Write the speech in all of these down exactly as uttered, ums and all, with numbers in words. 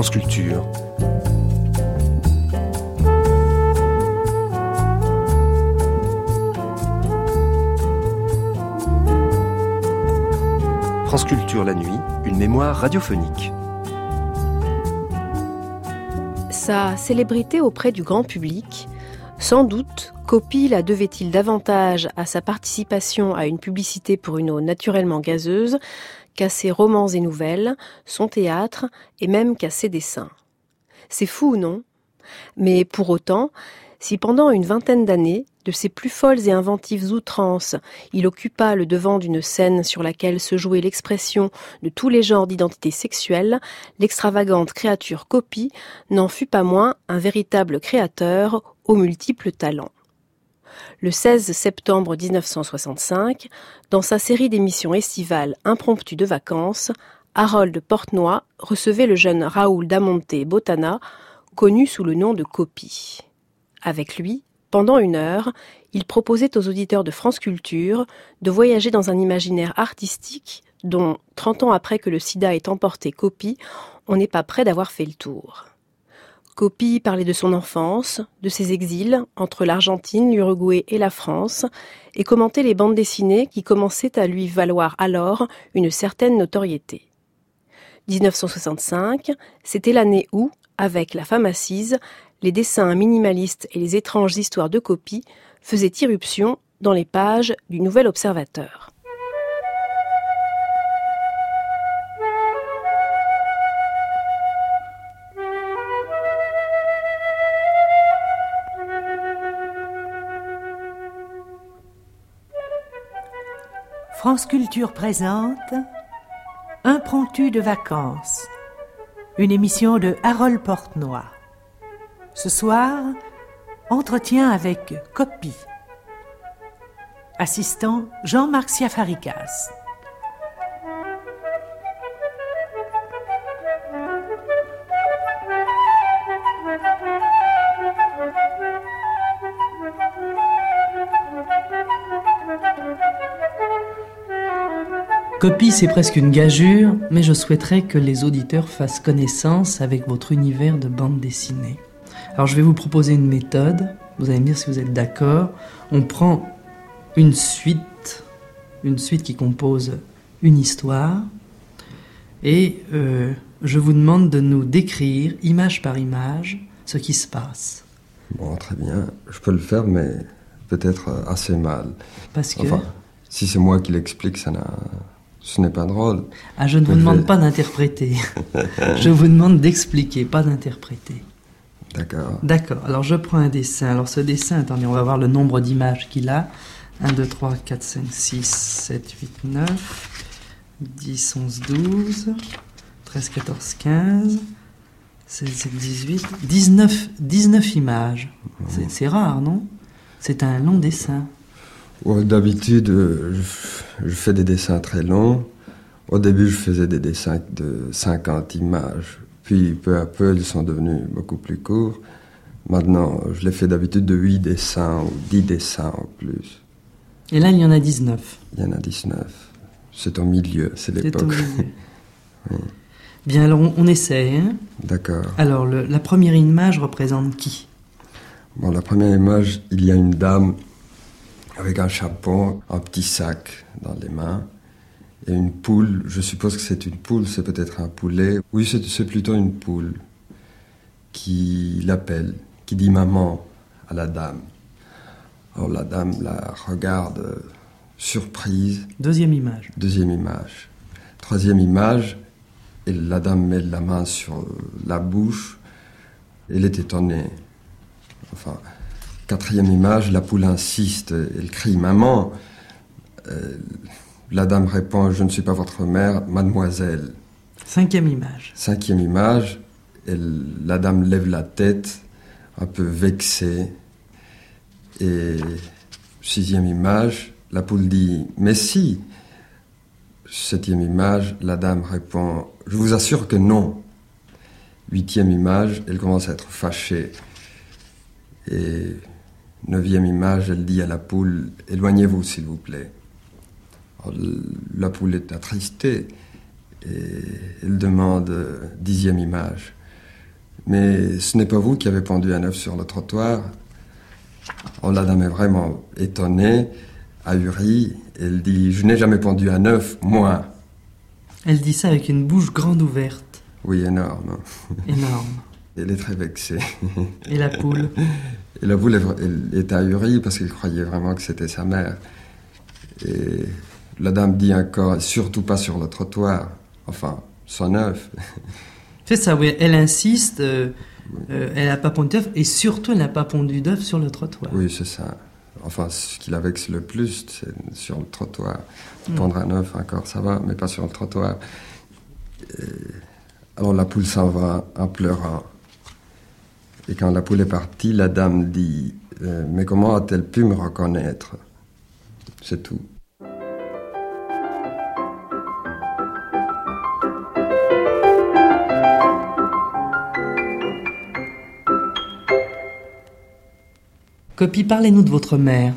France Culture. France Culture la nuit, une mémoire radiophonique. Sa célébrité auprès du grand public, sans doute, Coppi la devait-il davantage à sa participation à une publicité pour une eau naturellement gazeuse qu'à ses romans et nouvelles, son théâtre et même qu'à ses dessins. C'est fou, non ? Mais pour autant, si pendant une vingtaine d'années, de ses plus folles et inventives outrances, il occupa le devant d'une scène sur laquelle se jouait l'expression de tous les genres d'identité sexuelle, l'extravagante créature Coppi n'en fut pas moins un véritable créateur aux multiples talents. Le seize septembre dix-neuf cent soixante-cinq, dans sa série d'émissions estivales impromptues de vacances, Harold Portnoy recevait le jeune Raoul Damonte Botana, connu sous le nom de Coppi. Avec lui, pendant une heure, il proposait aux auditeurs de France Culture de voyager dans un imaginaire artistique dont, trente ans après que le sida ait emporté Coppi, on n'est pas près d'avoir fait le tour. Coppi parlait de son enfance, de ses exils entre l'Argentine, l'Uruguay et la France, et commentait les bandes dessinées qui commençaient à lui valoir alors une certaine notoriété. dix-neuf cent soixante-cinq, c'était l'année où, avec La femme assise, les dessins minimalistes et les étranges histoires de Coppi faisaient irruption dans les pages du Nouvel Observateur. France Culture présente Impromptu de vacances, une émission de Harold Portnoy. Ce soir, entretien avec Coppi. Assistant Jean-Marc Siafarikas. Coppi, c'est presque une gageure, mais je souhaiterais que les auditeurs fassent connaissance avec votre univers de bande dessinée. Alors je vais vous proposer une méthode, vous allez me dire si vous êtes d'accord. On prend une suite, une suite qui compose une histoire, et euh, je vous demande de nous décrire, image par image, ce qui se passe. Bon, très bien, je peux le faire, mais peut-être assez mal. Parce que... Enfin, si c'est moi qui l'explique, ça n'a... ce n'est pas drôle. Ah, je ne vous demande pas d'interpréter. Je vous demande d'expliquer, pas d'interpréter. D'accord. D'accord. Alors, je prends un dessin. Alors, ce dessin, attendez, on va voir le nombre d'images qu'il a. un, deux, trois, quatre, cinq, six, sept, huit, neuf, dix, onze, douze, treize, quatorze, quinze, seize, dix-sept, dix-huit, dix-neuf, dix-neuf images. C'est, c'est rare, non ? C'est un long dessin. Ouais, d'habitude, je, je fais des dessins très longs. Au début, je faisais des dessins de cinquante images. Puis, peu à peu, ils sont devenus beaucoup plus courts. Maintenant, je les fais d'habitude de huit dessins ou dix dessins en plus. Et là, il y en a dix-neuf. Il y en a dix-neuf. C'est au milieu, c'est l'époque. C'est au milieu. Oui. Bien, alors on, on essaie. Hein. D'accord. Alors, le, la première image représente qui ? Bon, la première image, il y a une dame avec un chapeau, un petit sac dans les mains, et une poule. Je suppose que c'est une poule, c'est peut-être un poulet. Oui, c'est, c'est plutôt une poule qui l'appelle, qui dit maman à la dame. Alors la dame la regarde euh, surprise. Deuxième image. Deuxième image. Troisième image, et la dame met la main sur la bouche. Elle est étonnée. Enfin, quatrième image, la poule insiste, elle crie « Maman !» euh, La dame répond « Je ne suis pas votre mère, mademoiselle. » Cinquième image. Cinquième image, elle, la dame lève la tête, un peu vexée. Et sixième image, la poule dit « Mais si !» Septième image, la dame répond « Je vous assure que non !» Huitième image, elle commence à être fâchée. Et neuvième image, elle dit à la poule « Éloignez-vous, s'il vous plaît. » Alors, la poule est attristée et elle demande euh, dixième image. Mais ce n'est pas vous qui avez pendu un œuf sur le trottoir. Oh, la dame est vraiment étonnée, ahurie. Elle dit, je n'ai jamais pendu un œuf, moi. Elle dit ça avec une bouche grande ouverte. Oui, énorme. Énorme. Elle est très vexée. Et la poule? Et la poule, elle est ahurie parce qu'elle croyait vraiment que c'était sa mère. Et la dame dit encore, surtout pas sur le trottoir. Enfin, son œuf. C'est ça, oui. Elle insiste, euh, euh, elle n'a pas pondu d'œuf, et surtout, elle n'a pas pondu d'œuf sur le trottoir. Oui, c'est ça. Enfin, ce qui la vexe le plus, c'est sur le trottoir. Mm. Pondre un œuf, encore, ça va, mais pas sur le trottoir. Et alors la poule s'en va en pleurant. Et quand la poule est partie, la dame dit euh, « Mais comment a-t-elle pu me reconnaître ?» C'est tout. Copie, parlez-nous de votre mère.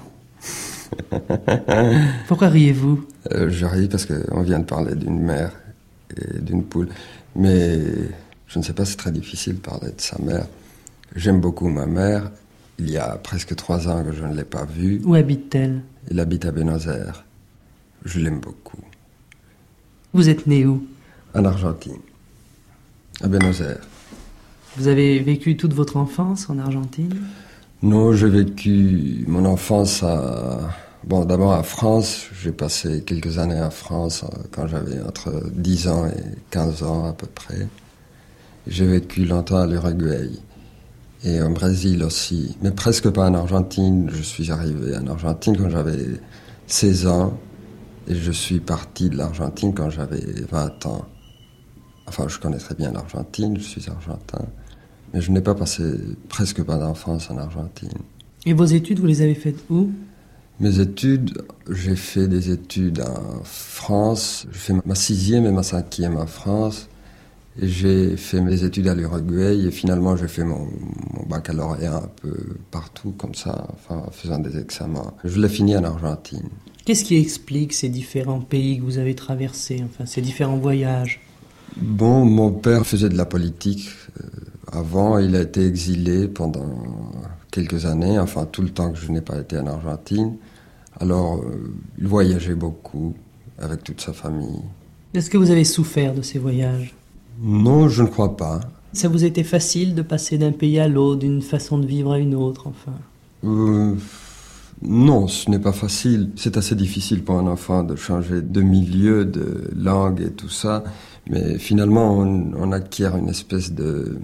Pourquoi riez-vous? euh, Je ris parce qu'on vient de parler d'une mère et d'une poule. Mais je ne sais pas, c'est très difficile de parler de sa mère. J'aime beaucoup ma mère. Il y a presque trois ans que je ne l'ai pas vue. Où habite-t-elle? Elle habite à Buenos Aires. Je l'aime beaucoup. Vous êtes né où? En Argentine. À Buenos Aires. Vous avez vécu toute votre enfance en Argentine? Non, j'ai vécu mon enfance à... Bon, d'abord à France. J'ai passé quelques années en France quand j'avais entre dix ans et quinze ans à peu près. J'ai vécu longtemps à l'Uruguay et au Brésil aussi, mais presque pas en Argentine. Je suis arrivé en Argentine quand j'avais seize ans et je suis parti de l'Argentine quand j'avais vingt ans. Enfin, je connais très bien l'Argentine, je suis argentin, mais je n'ai pas passé presque pas d'enfance en Argentine. Et vos études, vous les avez faites où? Mes études, j'ai fait des études en France. J'ai fait ma sixième et ma cinquième en France. Et j'ai fait mes études à l'Uruguay et finalement j'ai fait mon, mon baccalauréat un peu partout comme ça, enfin en faisant des examens. Je l'ai fini en Argentine. Qu'est-ce qui explique ces différents pays que vous avez traversés, enfin ces différents voyages? Bon, mon père faisait de la politique. Euh, avant, il a été exilé pendant quelques années, enfin tout le temps que je n'ai pas été en Argentine. Alors, euh, il voyageait beaucoup avec toute sa famille. Est-ce que vous avez souffert de ces voyages? Non, je ne crois pas. Ça vous était facile de passer d'un pays à l'autre, d'une façon de vivre à une autre, enfin? Euh, non, ce n'est pas facile. C'est assez difficile pour un enfant de changer de milieu, de langue et tout ça. Mais finalement, on, on acquiert une espèce de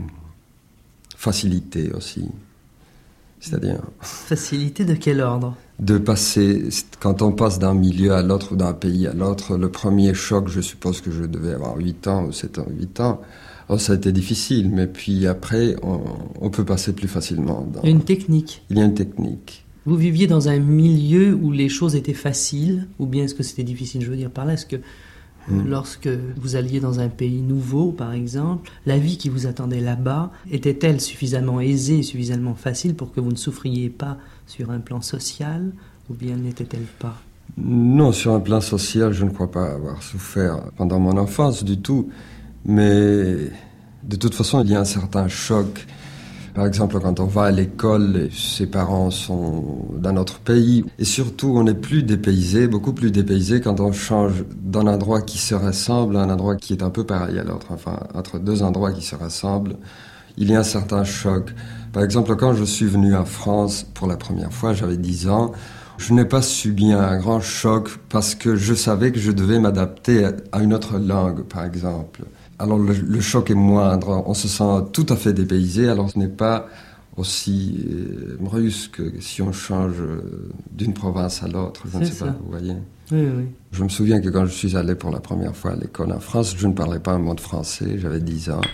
facilité aussi. C'est-à-dire... Facilité de quel ordre? De passer, quand on passe d'un milieu à l'autre ou d'un pays à l'autre, le premier choc, je suppose que je devais avoir huit ans ou sept ans, huit ans. Alors, ça a été difficile, mais puis après, on, on peut passer plus facilement. Dans... Il y a une technique. Il y a une technique. Vous viviez dans un milieu où les choses étaient faciles, ou bien est-ce que c'était difficile? Je veux dire par là, est-ce que mmh. lorsque vous alliez dans un pays nouveau, par exemple, la vie qui vous attendait là-bas était-elle suffisamment aisée, suffisamment facile pour que vous ne souffriez pas sur un plan social, ou bien n'était-elle pas? Non, sur un plan social, je ne crois pas avoir souffert pendant mon enfance du tout. Mais de toute façon, il y a un certain choc. Par exemple, quand on va à l'école, ses parents sont dans notre pays. Et surtout, on est plus dépaysé, beaucoup plus dépaysé quand on change d'un endroit qui se ressemble à un endroit qui est un peu pareil à l'autre. Enfin, entre deux endroits qui se ressemblent, il y a un certain choc. Par exemple, quand je suis venu en France pour la première fois, j'avais dix ans, je n'ai pas subi un grand choc parce que je savais que je devais m'adapter à une autre langue, par exemple. Alors le, le choc est moindre, on se sent tout à fait dépaysé, alors ce n'est pas aussi euh, brusque que si on change d'une province à l'autre, je ne sais ça. pas, vous voyez. Oui, oui. Je me souviens que quand je suis allé pour la première fois à l'école en France, je ne parlais pas un mot de français, j'avais dix ans.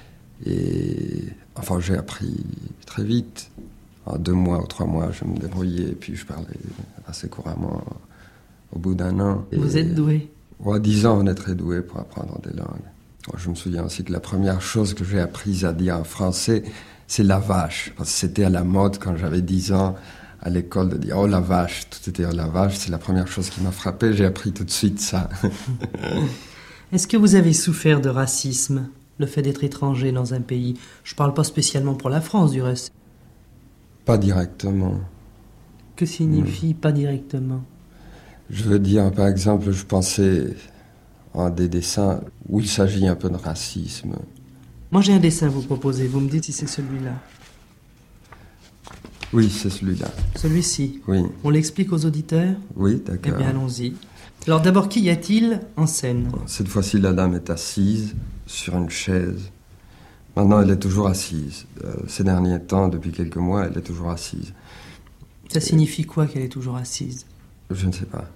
Et enfin, j'ai appris très vite. En deux mois ou trois mois, je me débrouillais, et puis je parlais assez couramment au bout d'un an. Vous et, êtes doué? Ouais, à dix ans, on est très doué pour apprendre des langues. Je me souviens aussi que la première chose que j'ai apprise à dire en français, c'est la vache. Parce que c'était à la mode quand j'avais dix ans à l'école de dire « oh la vache », tout était « oh la vache », c'est la première chose qui m'a frappé, j'ai appris tout de suite ça. Est-ce que vous avez souffert de racisme? le fait d'être étranger dans un pays? Je ne parle pas spécialement pour la France, du reste. Pas directement. Que signifie mmh. pas directement? Je veux dire, par exemple, je pensais à des dessins où il s'agit un peu de racisme. Moi, j'ai un dessin à vous proposer. Vous me dites si c'est celui-là. Oui, c'est celui-là. Celui-ci? Oui. On l'explique aux auditeurs? Oui, d'accord. Eh bien, allons-y. Alors d'abord, qu'y a-t-il en scène? Cette fois-ci, la dame est assise sur une chaise. Maintenant, elle est toujours assise. Euh, ces derniers temps, depuis quelques mois, elle est toujours assise. Ça signifie quoi qu'elle est toujours assise? Je ne sais pas.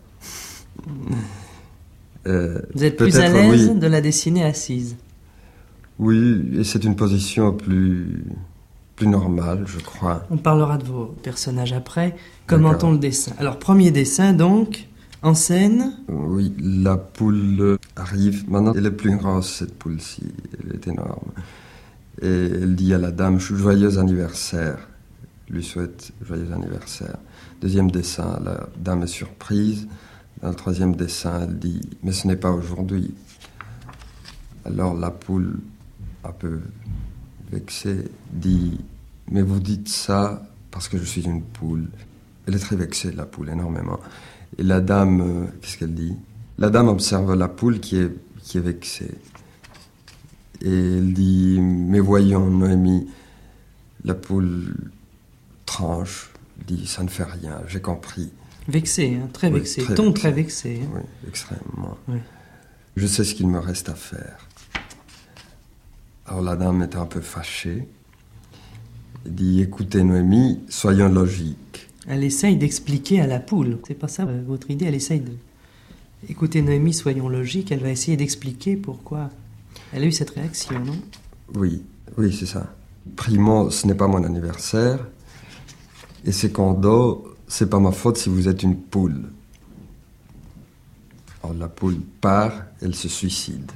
euh, Vous êtes plus à l'aise oui. de la dessiner assise? Oui, et c'est une position plus, plus normale, je crois. On parlera de vos personnages après. Commentons le dessin. Alors, premier dessin, donc, en scène. Oui, la poule arrive. Maintenant, elle est plus grosse, cette poule-ci. Elle est énorme. Et elle dit à la dame, joyeux anniversaire. Elle lui souhaite joyeux anniversaire. Deuxième dessin, la dame est surprise. Dans le troisième dessin, elle dit, mais ce n'est pas aujourd'hui. Alors la poule, un peu vexée, dit, mais vous dites ça parce que je suis une poule. Elle est très vexée, la poule, énormément. Et la dame, euh, qu'est-ce qu'elle dit? La dame observe la poule qui est, qui est vexée. Et elle dit, mais voyons, Noémie, la poule tranche, dit, ça ne fait rien, j'ai compris. Vexée, hein, très oui, vexée, très ton vexé. très vexé. Hein. Oui, extrêmement. Oui. Je sais ce qu'il me reste à faire. Alors la dame est un peu fâchée. Elle dit, écoutez Noémie, soyons logiques. Elle essaye d'expliquer à la poule. C'est pas ça euh, votre idée, elle essaye de... Écoutez Noémie, soyons logiques, elle va essayer d'expliquer pourquoi elle a eu cette réaction, non? Oui, oui, c'est ça. Primo, ce n'est pas mon anniversaire. Et secondo, c'est pas ma faute si vous êtes une poule. Alors la poule part, elle se suicide.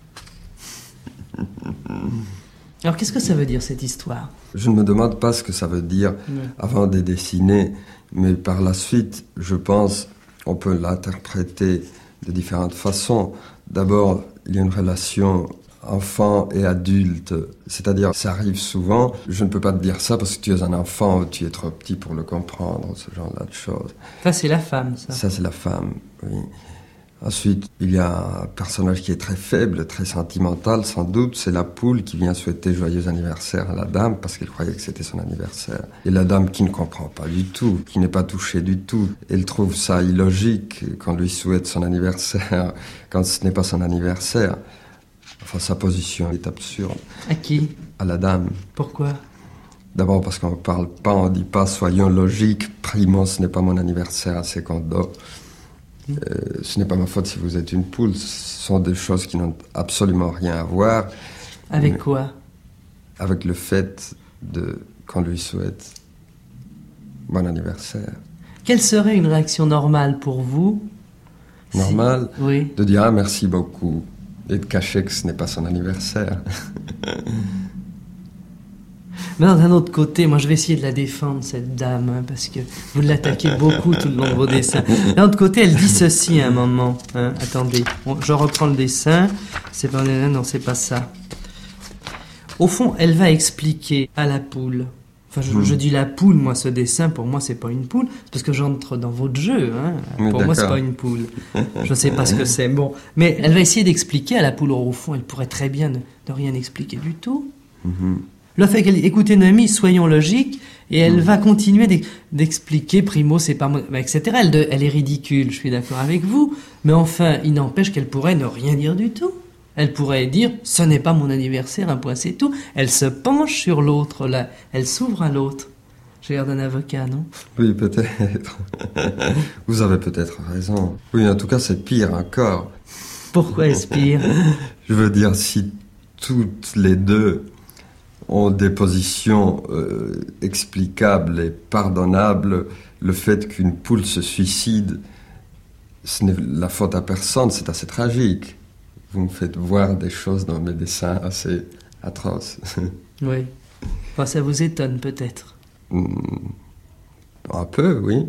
Alors qu'est-ce que ça veut dire cette histoire? Je ne me demande pas ce que ça veut dire oui. avant de dessiner, mais par la suite, je pense, on peut l'interpréter de différentes façons. D'abord, il y a une relation enfant et adulte, c'est-à-dire ça arrive souvent. Je ne peux pas te dire ça parce que tu es un enfant ou tu es trop petit pour le comprendre, ce genre-là de choses. Ça, c'est la femme, ça. Ça, c'est la femme, oui. Ensuite, il y a un personnage qui est très faible, très sentimental, sans doute. C'est la poule qui vient souhaiter joyeux anniversaire à la dame parce qu'elle croyait que c'était son anniversaire. Et la dame qui ne comprend pas du tout, qui n'est pas touchée du tout. Elle trouve ça illogique qu'on lui souhaite son anniversaire quand ce n'est pas son anniversaire. Enfin, sa position est absurde. À qui? À la dame. Pourquoi? D'abord parce qu'on ne parle pas, on ne dit pas soyons logiques, primo, ce n'est pas mon anniversaire, secondo. Euh, ce n'est pas ma faute si vous êtes une poule, ce sont des choses qui n'ont absolument rien à voir. Avec quoi? Avec le fait de, qu'on lui souhaite bon anniversaire. Quelle serait une réaction normale pour vous? Normale? Si... Oui. De dire ah, merci beaucoup et de cacher que ce n'est pas son anniversaire. Mais d'un autre côté, moi je vais essayer de la défendre, cette dame, hein, parce que vous l'attaquez beaucoup tout le long de vos dessins. D'un autre côté, elle dit ceci à un moment. Hein, attendez, bon, je reprends le dessin. C'est pas, non, c'est pas ça. Au fond, elle va expliquer à la poule. Enfin, je, mmh. je dis la poule, moi, ce dessin, pour moi, c'est pas une poule, parce que j'entre dans votre jeu. Hein. Oui, pour moi, c'est pas une poule. Je sais pas ce que c'est. Bon, mais elle va essayer d'expliquer à la poule. Au fond, elle pourrait très bien ne, de rien expliquer du tout. Mmh. Le fait qu'elle dit, écoutez Noémie, soyons logiques, et elle mmh. va continuer d'expliquer, primo, c'est pas moi, et cetera. Elle, de, elle est ridicule, je suis d'accord avec vous, mais enfin, il n'empêche qu'elle pourrait ne rien dire du tout. Elle pourrait dire, ce n'est pas mon anniversaire, un point, c'est tout. Elle se penche sur l'autre, là. Elle s'ouvre à l'autre. J'ai l'air d'un avocat, non? Oui, peut-être. Vous avez peut-être raison. Oui, en tout cas, c'est pire encore. Pourquoi est-ce pire? Je veux dire, si toutes les deux ont des positions euh, explicables et pardonnables, le fait qu'une poule se suicide, ce n'est la faute à personne, c'est assez tragique. Vous me faites voir des choses dans mes dessins assez atroces. Oui. Enfin, ça vous étonne peut-être. Mmh. Un peu, oui.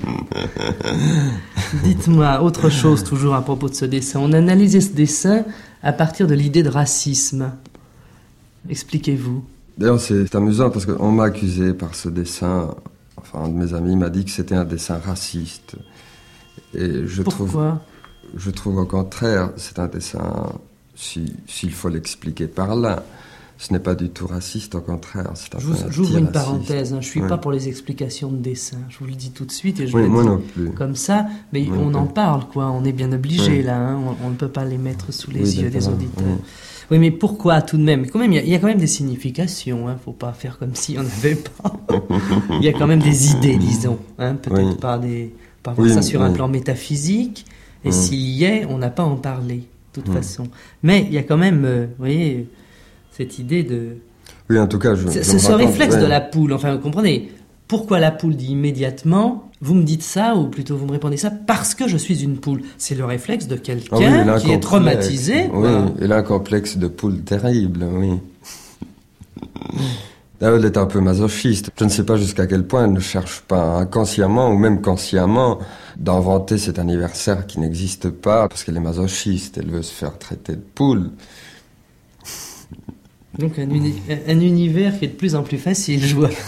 Dites-moi autre chose toujours à propos de ce dessin. On a analysé ce dessin à partir de l'idée de racisme. Expliquez-vous. D'ailleurs, c'est amusant parce qu'on m'a accusé par ce dessin. Enfin, un de mes amis m'a dit que c'était un dessin raciste. Et je Pourquoi trouve, je trouve au contraire, c'est un dessin, si, s'il faut l'expliquer par là, ce n'est pas du tout raciste, au contraire. C'est un J'ouvre une parenthèse, hein, je ne suis oui. pas pour les explications de dessin, je vous le dis tout de suite et je oui, le moi dis non plus. Comme ça, mais moi on en plus. parle, quoi. On est bien obligé oui. là, hein, on, on ne peut pas les mettre sous les oui, yeux des auditeurs. Oui. oui, mais pourquoi tout de même quand même, il y, y a quand même des significations, il hein, ne faut pas faire comme s'il n'y en avait pas. Il y a quand même des idées, disons, hein, peut-être oui. pas, des, pas voir oui, ça sur oui. un plan métaphysique, et oui. s'il y est, on n'a pas à en parler, de toute oui. façon. Mais il y a quand même, euh, vous voyez, cette idée de... Oui, en tout cas, je. C'est, je ce raconte, réflexe ouais. de la poule, enfin, vous comprenez, pourquoi la poule dit immédiatement, vous me dites ça, ou plutôt vous me répondez ça, parce que je suis une poule. C'est le réflexe de quelqu'un ah oui, qui est traumatisé. Oui, il a un complexe de poule terrible, oui. Là, elle est un peu masochiste. Je ne sais pas jusqu'à quel point elle ne cherche pas inconsciemment, ou même consciemment, d'inventer cet anniversaire qui n'existe pas, parce qu'elle est masochiste, elle veut se faire traiter de poule. Donc un, uni- un univers qui est de plus en plus facile, je vois.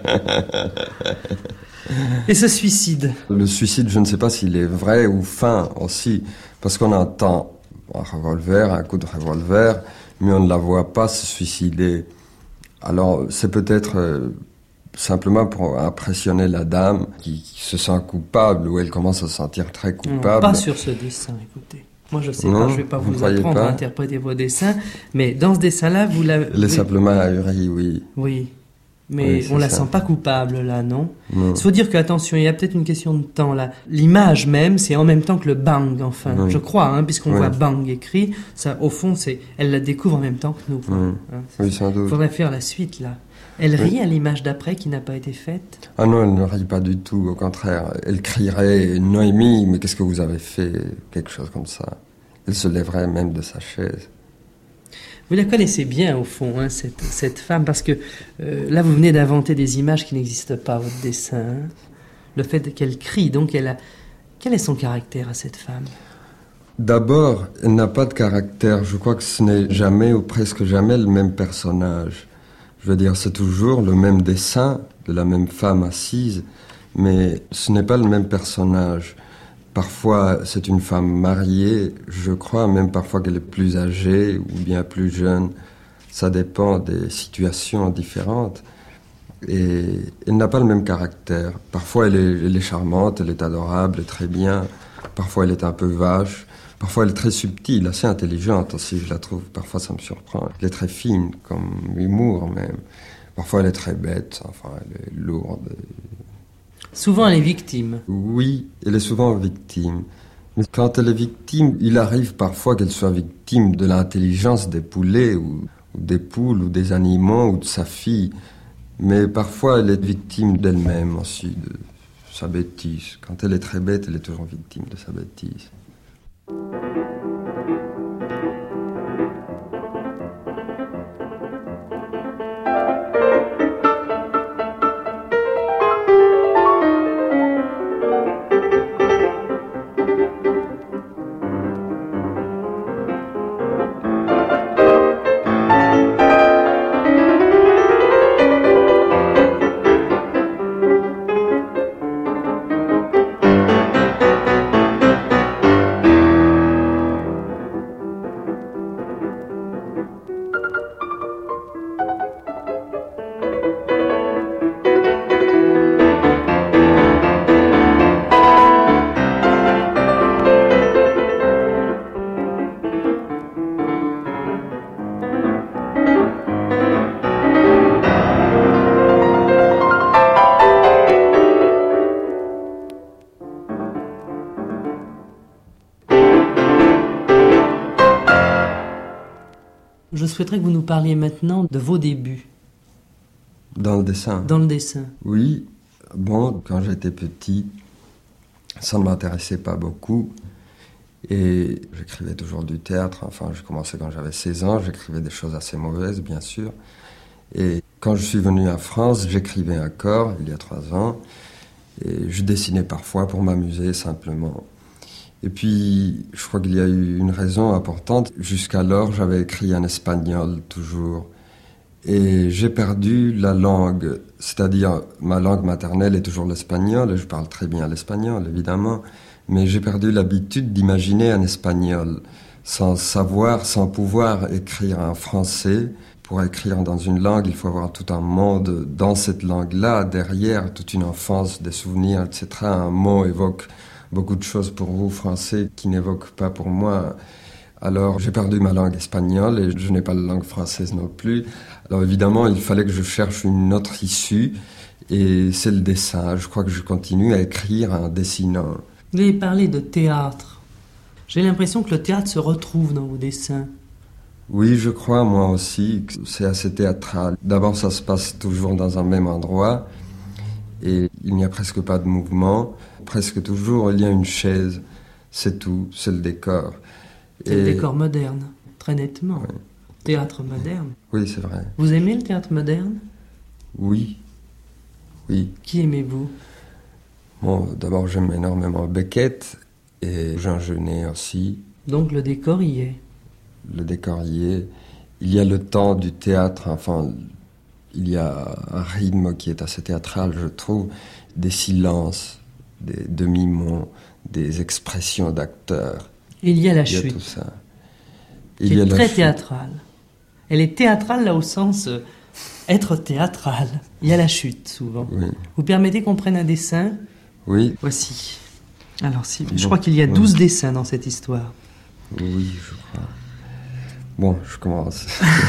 Et ce suicide. Le suicide, je ne sais pas s'il est vrai ou fin aussi, parce qu'on entend un revolver, un coup de revolver, mais on ne la voit pas se suicider. Alors c'est peut-être euh, simplement pour impressionner la dame qui, qui se sent coupable, ou elle commence à se sentir très coupable. Non, pas sur ce dessin, écoutez. Moi, je ne sais non, pas, je ne vais pas vous, vous apprendre pas. à interpréter vos dessins, mais dans ce dessin-là, vous l'avez... Elle est simplement ahurie, oui. Oui, mais oui, on ne la sent pas coupable, là, non? Non. Il faut dire que, attention, il y a peut-être une question de temps, là. L'image même, c'est en même temps que le bang, enfin, oui. je crois, hein, puisqu'on oui. voit bang écrit, ça, au fond, c'est, elle la découvre en même temps que nous. Oui, hein, oui sans doute. Il faudrait faire la suite, là. Elle rit oui. à l'image d'après qui n'a pas été faite? Ah non, elle ne rit pas du tout, au contraire. Elle crierait « Noémie, mais qu'est-ce que vous avez fait ?» Quelque chose comme ça. Elle se lèverait même de sa chaise. Vous la connaissez bien, au fond, hein, cette, cette femme, parce que euh, là, vous venez d'inventer des images qui n'existent pas à votre dessin. Hein. Le fait qu'elle crie, donc, elle a... quel est son caractère à cette femme? D'abord, elle n'a pas de caractère. Je crois que ce n'est jamais, ou presque jamais, le même personnage. Je veux dire, c'est toujours le même dessin de la même femme assise, mais ce n'est pas le même personnage. Parfois, c'est une femme mariée, je crois même parfois qu'elle est plus âgée ou bien plus jeune. Ça dépend des situations différentes. Et elle n'a pas le même caractère. Parfois, elle est, elle est charmante, elle est adorable, elle est très bien. Parfois, elle est un peu vache. Parfois, elle est très subtile, assez intelligente aussi, je la trouve. Parfois, ça me surprend. Elle est très fine, comme humour même. Parfois, elle est très bête, enfin, elle est lourde. Souvent, elle est victime. Oui, elle est souvent victime. Mais quand elle est victime, il arrive parfois qu'elle soit victime de l'intelligence des poulets, ou, ou des poules, ou des animaux, ou de sa fille. Mais parfois, elle est victime d'elle-même aussi, de sa bêtise. Quand elle est très bête, elle est toujours victime de sa bêtise. Je souhaiterais que vous nous parliez maintenant de vos débuts. Dans le dessin? Dans le dessin. Oui. Bon, quand j'étais petit, ça ne m'intéressait pas beaucoup. Et j'écrivais toujours du théâtre. Enfin, j'ai commencé quand j'avais seize ans. J'écrivais des choses assez mauvaises, bien sûr. Et quand je suis venu en France, j'écrivais encore, il y a trois ans. Et je dessinais parfois pour m'amuser, simplement. Et puis, je crois qu'il y a eu une raison importante. Jusqu'alors, j'avais écrit en espagnol toujours. Et j'ai perdu la langue, c'est-à-dire ma langue maternelle est toujours l'espagnol, et je parle très bien l'espagnol, évidemment, mais j'ai perdu l'habitude d'imaginer en espagnol, sans savoir, sans pouvoir écrire en français. Pour écrire dans une langue, il faut avoir tout un monde dans cette langue-là, derrière, toute une enfance, des souvenirs, et cetera. Un mot évoque beaucoup de choses pour vous, français, qui n'évoquent pas pour moi. Alors, j'ai perdu ma langue espagnole et je n'ai pas la langue française non plus. Alors, évidemment, il fallait que je cherche une autre issue et c'est le dessin. Je crois que je continue à écrire en dessinant. Vous avez parlé de théâtre. J'ai l'impression que le théâtre se retrouve dans vos dessins. Oui, je crois, moi aussi, que c'est assez théâtral. D'abord, ça se passe toujours dans un même endroit et il n'y a presque pas de mouvement. Presque toujours, il y a une chaise. C'est tout, c'est le décor. C'est et... le décor moderne, très nettement. Oui. Théâtre moderne. Oui, c'est vrai. Vous aimez le théâtre moderne ? Oui. Oui. Qui aimez-vous ? Bon, d'abord, j'aime énormément Beckett et Jean Genet aussi. Donc le décor y est. Le décor y est. Il y a le temps du théâtre, enfin, il y a un rythme qui est assez théâtral, je trouve, des silences, des demi-mots, des expressions d'acteurs. Il y a la il chute. Il y a tout ça. Il qui y a est très chute. théâtrale. Elle est théâtrale là au sens euh, être théâtrale. Il y a la chute souvent. Oui. Vous permettez qu'on prenne un dessin ? Oui. Voici. Alors, si, bon, je crois qu'il y a oui. douze dessins dans cette histoire. Oui, je crois. Bon, je commence.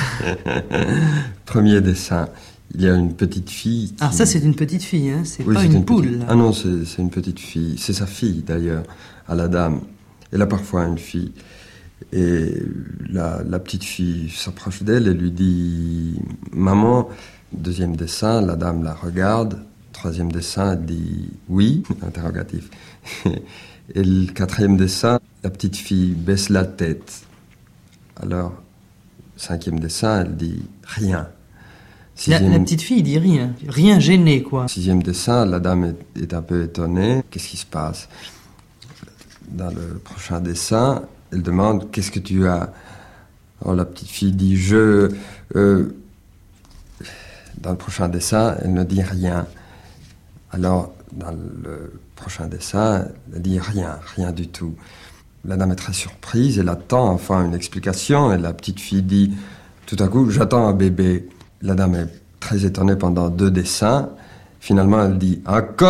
Premier dessin. Il y a une petite fille. Qui... Ah, ça, c'est une petite fille, hein ? C'est oui, pas c'est une, une poule. Petite... Ah non, c'est, c'est une petite fille. C'est sa fille, d'ailleurs, à la dame. Elle a parfois une fille. Et la, la petite fille s'approche d'elle et lui dit « Maman ». Deuxième dessin, la dame la regarde. Troisième dessin, elle dit « Oui », interrogatif. Et le quatrième dessin, la petite fille baisse la tête. Alors, cinquième dessin, elle dit « Rien ». Sixième... La, la petite fille dit rien, rien gêné, quoi. Sixième dessin, la dame est, est un peu étonnée. Qu'est-ce qui se passe ? Dans le prochain dessin, elle demande « Qu'est-ce que tu as ?» Alors la petite fille dit « Je... Euh... » Dans le prochain dessin, elle ne dit rien. Alors, dans le prochain dessin, elle dit rien, rien du tout. La dame est très surprise, elle attend enfin une explication, et la petite fille dit tout à coup « J'attends un bébé ». La dame est très étonnée pendant deux dessins. Finalement, elle dit « Encore !»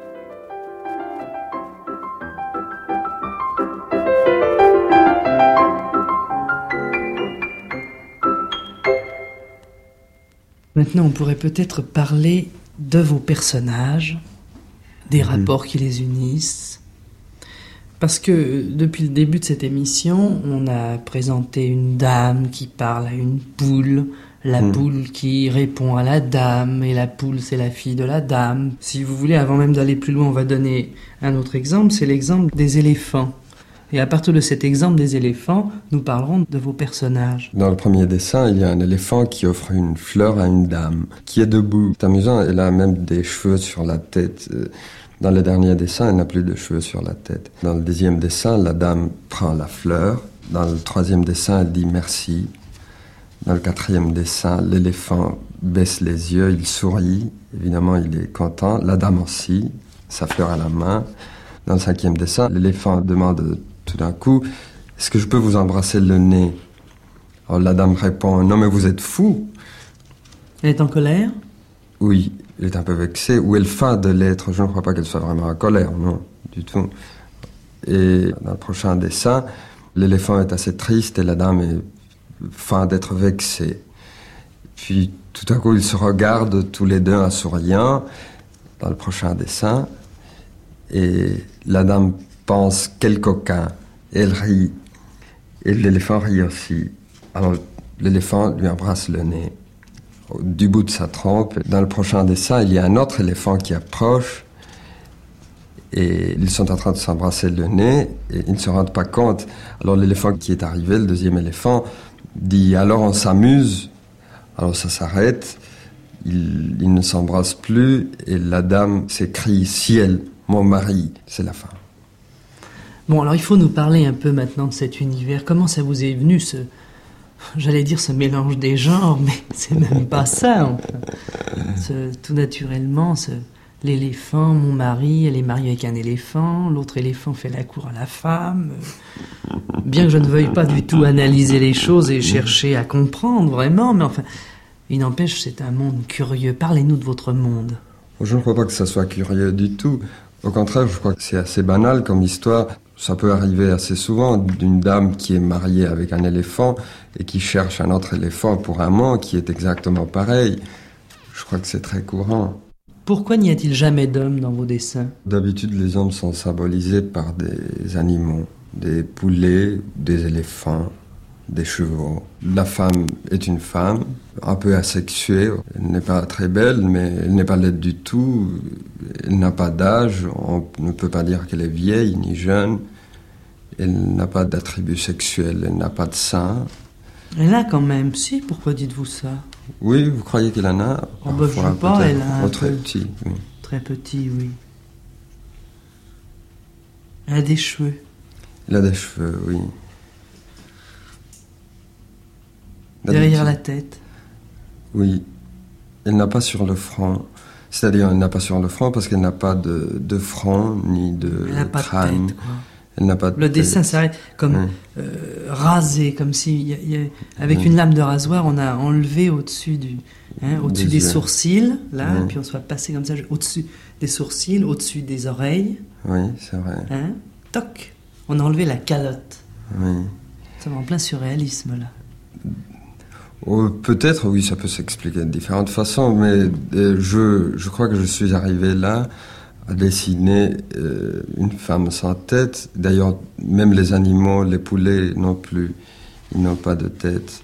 Maintenant, on pourrait peut-être parler de vos personnages, des mmh. rapports qui les unissent. Parce que depuis le début de cette émission, on a présenté une dame qui parle à une poule, la mmh. poule qui répond à la dame, et la poule, c'est la fille de la dame. Si vous voulez, avant même d'aller plus loin, on va donner un autre exemple, c'est l'exemple des éléphants. Et à partir de cet exemple des éléphants, nous parlerons de vos personnages. Dans le premier dessin, il y a un éléphant qui offre une fleur à une dame, qui est debout. C'est amusant, elle a même des cheveux sur la tête. Dans le dernier dessin, elle n'a plus de cheveux sur la tête. Dans le deuxième dessin, la dame prend la fleur. Dans le troisième dessin, elle dit merci. Dans le quatrième dessin, l'éléphant baisse les yeux, il sourit. Évidemment, il est content. La dame aussi, sa fleur à la main. Dans le cinquième dessin, l'éléphant demande tout d'un coup, est-ce que je peux vous embrasser le nez ? Alors la dame répond, non mais vous êtes fou. Elle est en colère ? Oui, elle est un peu vexée, ou elle feint de l'être, je ne crois pas qu'elle soit vraiment en colère, non, du tout. Et dans le prochain dessin, l'éléphant est assez triste et la dame est feint d'être vexée. Puis tout à coup, ils se regardent tous les deux en souriant, dans le prochain dessin, et la dame pense quel coquin, et elle rit, et l'éléphant rit aussi. Alors l'éléphant lui embrasse le nez du bout de sa trompe. Dans le prochain dessin, il y a un autre éléphant qui approche et ils sont en train de s'embrasser le nez et ils ne se rendent pas compte. Alors l'éléphant qui est arrivé, le deuxième éléphant, dit « alors on s'amuse ». Alors ça s'arrête, ils, ils ne s'embrassent plus et la dame s'écrie « ciel, mon mari ». C'est la fin. Bon, alors il faut nous parler un peu maintenant de cet univers. Comment ça vous est venu, ce... J'allais dire ce mélange des genres, mais c'est même pas ça, enfin. Ce, tout naturellement, ce, l'éléphant, mon mari, elle est mariée avec un éléphant, l'autre éléphant fait la cour à la femme. Bien que je ne veuille pas du tout analyser les choses et chercher à comprendre vraiment, mais enfin, il n'empêche, c'est un monde curieux. Parlez-nous de votre monde. Je ne crois pas que ça soit curieux du tout. Au contraire, je crois que c'est assez banal comme histoire. Ça peut arriver assez souvent d'une dame qui est mariée avec un éléphant et qui cherche un autre éléphant pour amant qui est exactement pareil. Je crois que c'est très courant. Pourquoi n'y a-t-il jamais d'hommes dans vos dessins ? D'habitude, les hommes sont symbolisés par des animaux, des poulets, des éléphants, des chevaux. La femme est une femme, un peu asexuée. Elle n'est pas très belle, mais elle n'est pas laide du tout. Elle n'a pas d'âge, on ne peut pas dire qu'elle est vieille ni jeune. Elle n'a pas d'attributs sexuels, elle n'a pas de seins. Elle a quand même, si, pourquoi dites-vous ça ? Oui, vous croyez qu'elle en a ? Oh bah, je ne sais pas, elle a un très peu... petit, oui. Très petit, oui. Elle a des cheveux. Elle a des cheveux, oui. Derrière la tête. Oui. Elle n'a pas sur le front. C'est-à-dire, elle n'a pas sur le front parce qu'elle n'a pas de, de front ni de elle n'a pas crâne. de tête, quoi. Elle n'a pas de le tête. dessin s'arrête comme oui. euh, rasé, comme si, y a, y a, avec oui. une lame de rasoir, on a enlevé au-dessus, du, hein, au-dessus des, des sourcils, là, oui. et puis on soit passé comme ça, au-dessus des sourcils, au-dessus des oreilles. Oui, c'est vrai. Hein, toc, on a enlevé la calotte. Oui. Ça va en plein surréalisme, là. Oh, peut-être, oui, ça peut s'expliquer de différentes façons, mais euh, je, je crois que je suis arrivé là à dessiner euh, une femme sans tête. D'ailleurs, même les animaux, les poulets non plus, ils n'ont pas de tête.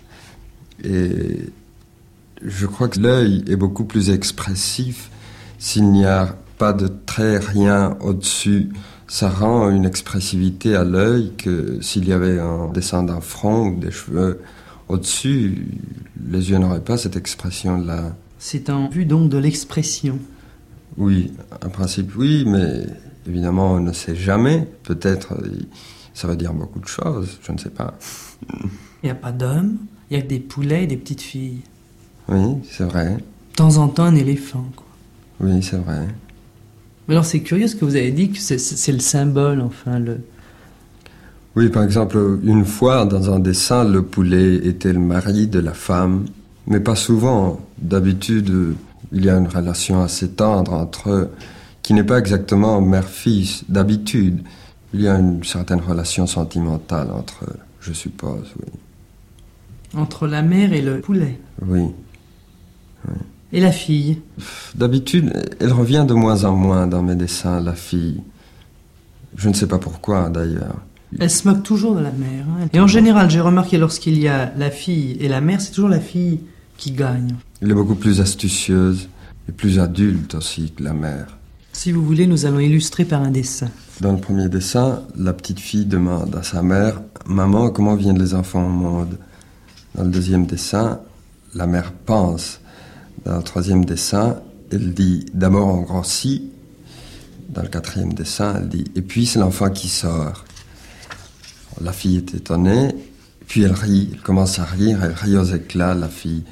Et je crois que l'œil est beaucoup plus expressif s'il n'y a pas de traits, rien au-dessus. Ça rend une expressivité à l'œil que s'il y avait un dessin d'un front ou des cheveux au-dessus, les yeux n'auraient pas cette expression-là. C'est en vue donc de l'expression. Oui, en principe oui, mais évidemment on ne sait jamais. Peut-être ça veut dire beaucoup de choses, je ne sais pas. Il n'y a pas d'hommes, il n'y a que des poulets et des petites filles. Oui, c'est vrai. De temps en temps un éléphant, quoi. Oui, c'est vrai. Mais alors c'est curieux ce que vous avez dit, que c'est, c'est le symbole, enfin le... Oui, par exemple, une fois dans un dessin, le poulet était le mari de la femme, mais pas souvent. D'habitude, il y a une relation assez tendre entre eux, qui n'est pas exactement mère-fils. D'habitude, il y a une certaine relation sentimentale entre eux, je suppose, oui. Entre la mère et le poulet. Oui. oui. Et la fille ? D'habitude, elle revient de moins en moins dans mes dessins, la fille. Je ne sais pas pourquoi, d'ailleurs. Elle se moque toujours de la mère. Hein. Et en général, j'ai remarqué, lorsqu'il y a la fille et la mère, c'est toujours la fille qui gagne. Elle est beaucoup plus astucieuse et plus adulte aussi que la mère. Si vous voulez, nous allons illustrer par un dessin. Dans le premier dessin, la petite fille demande à sa mère « Maman, comment viennent les enfants au monde ?» Dans le deuxième dessin, la mère pense. Dans le troisième dessin, elle dit « D'abord on grossit ». Dans le quatrième dessin, elle dit « Et puis c'est l'enfant qui sort ». La fille est étonnée, puis elle rit, elle commence à rire, elle rit aux éclats, la fille.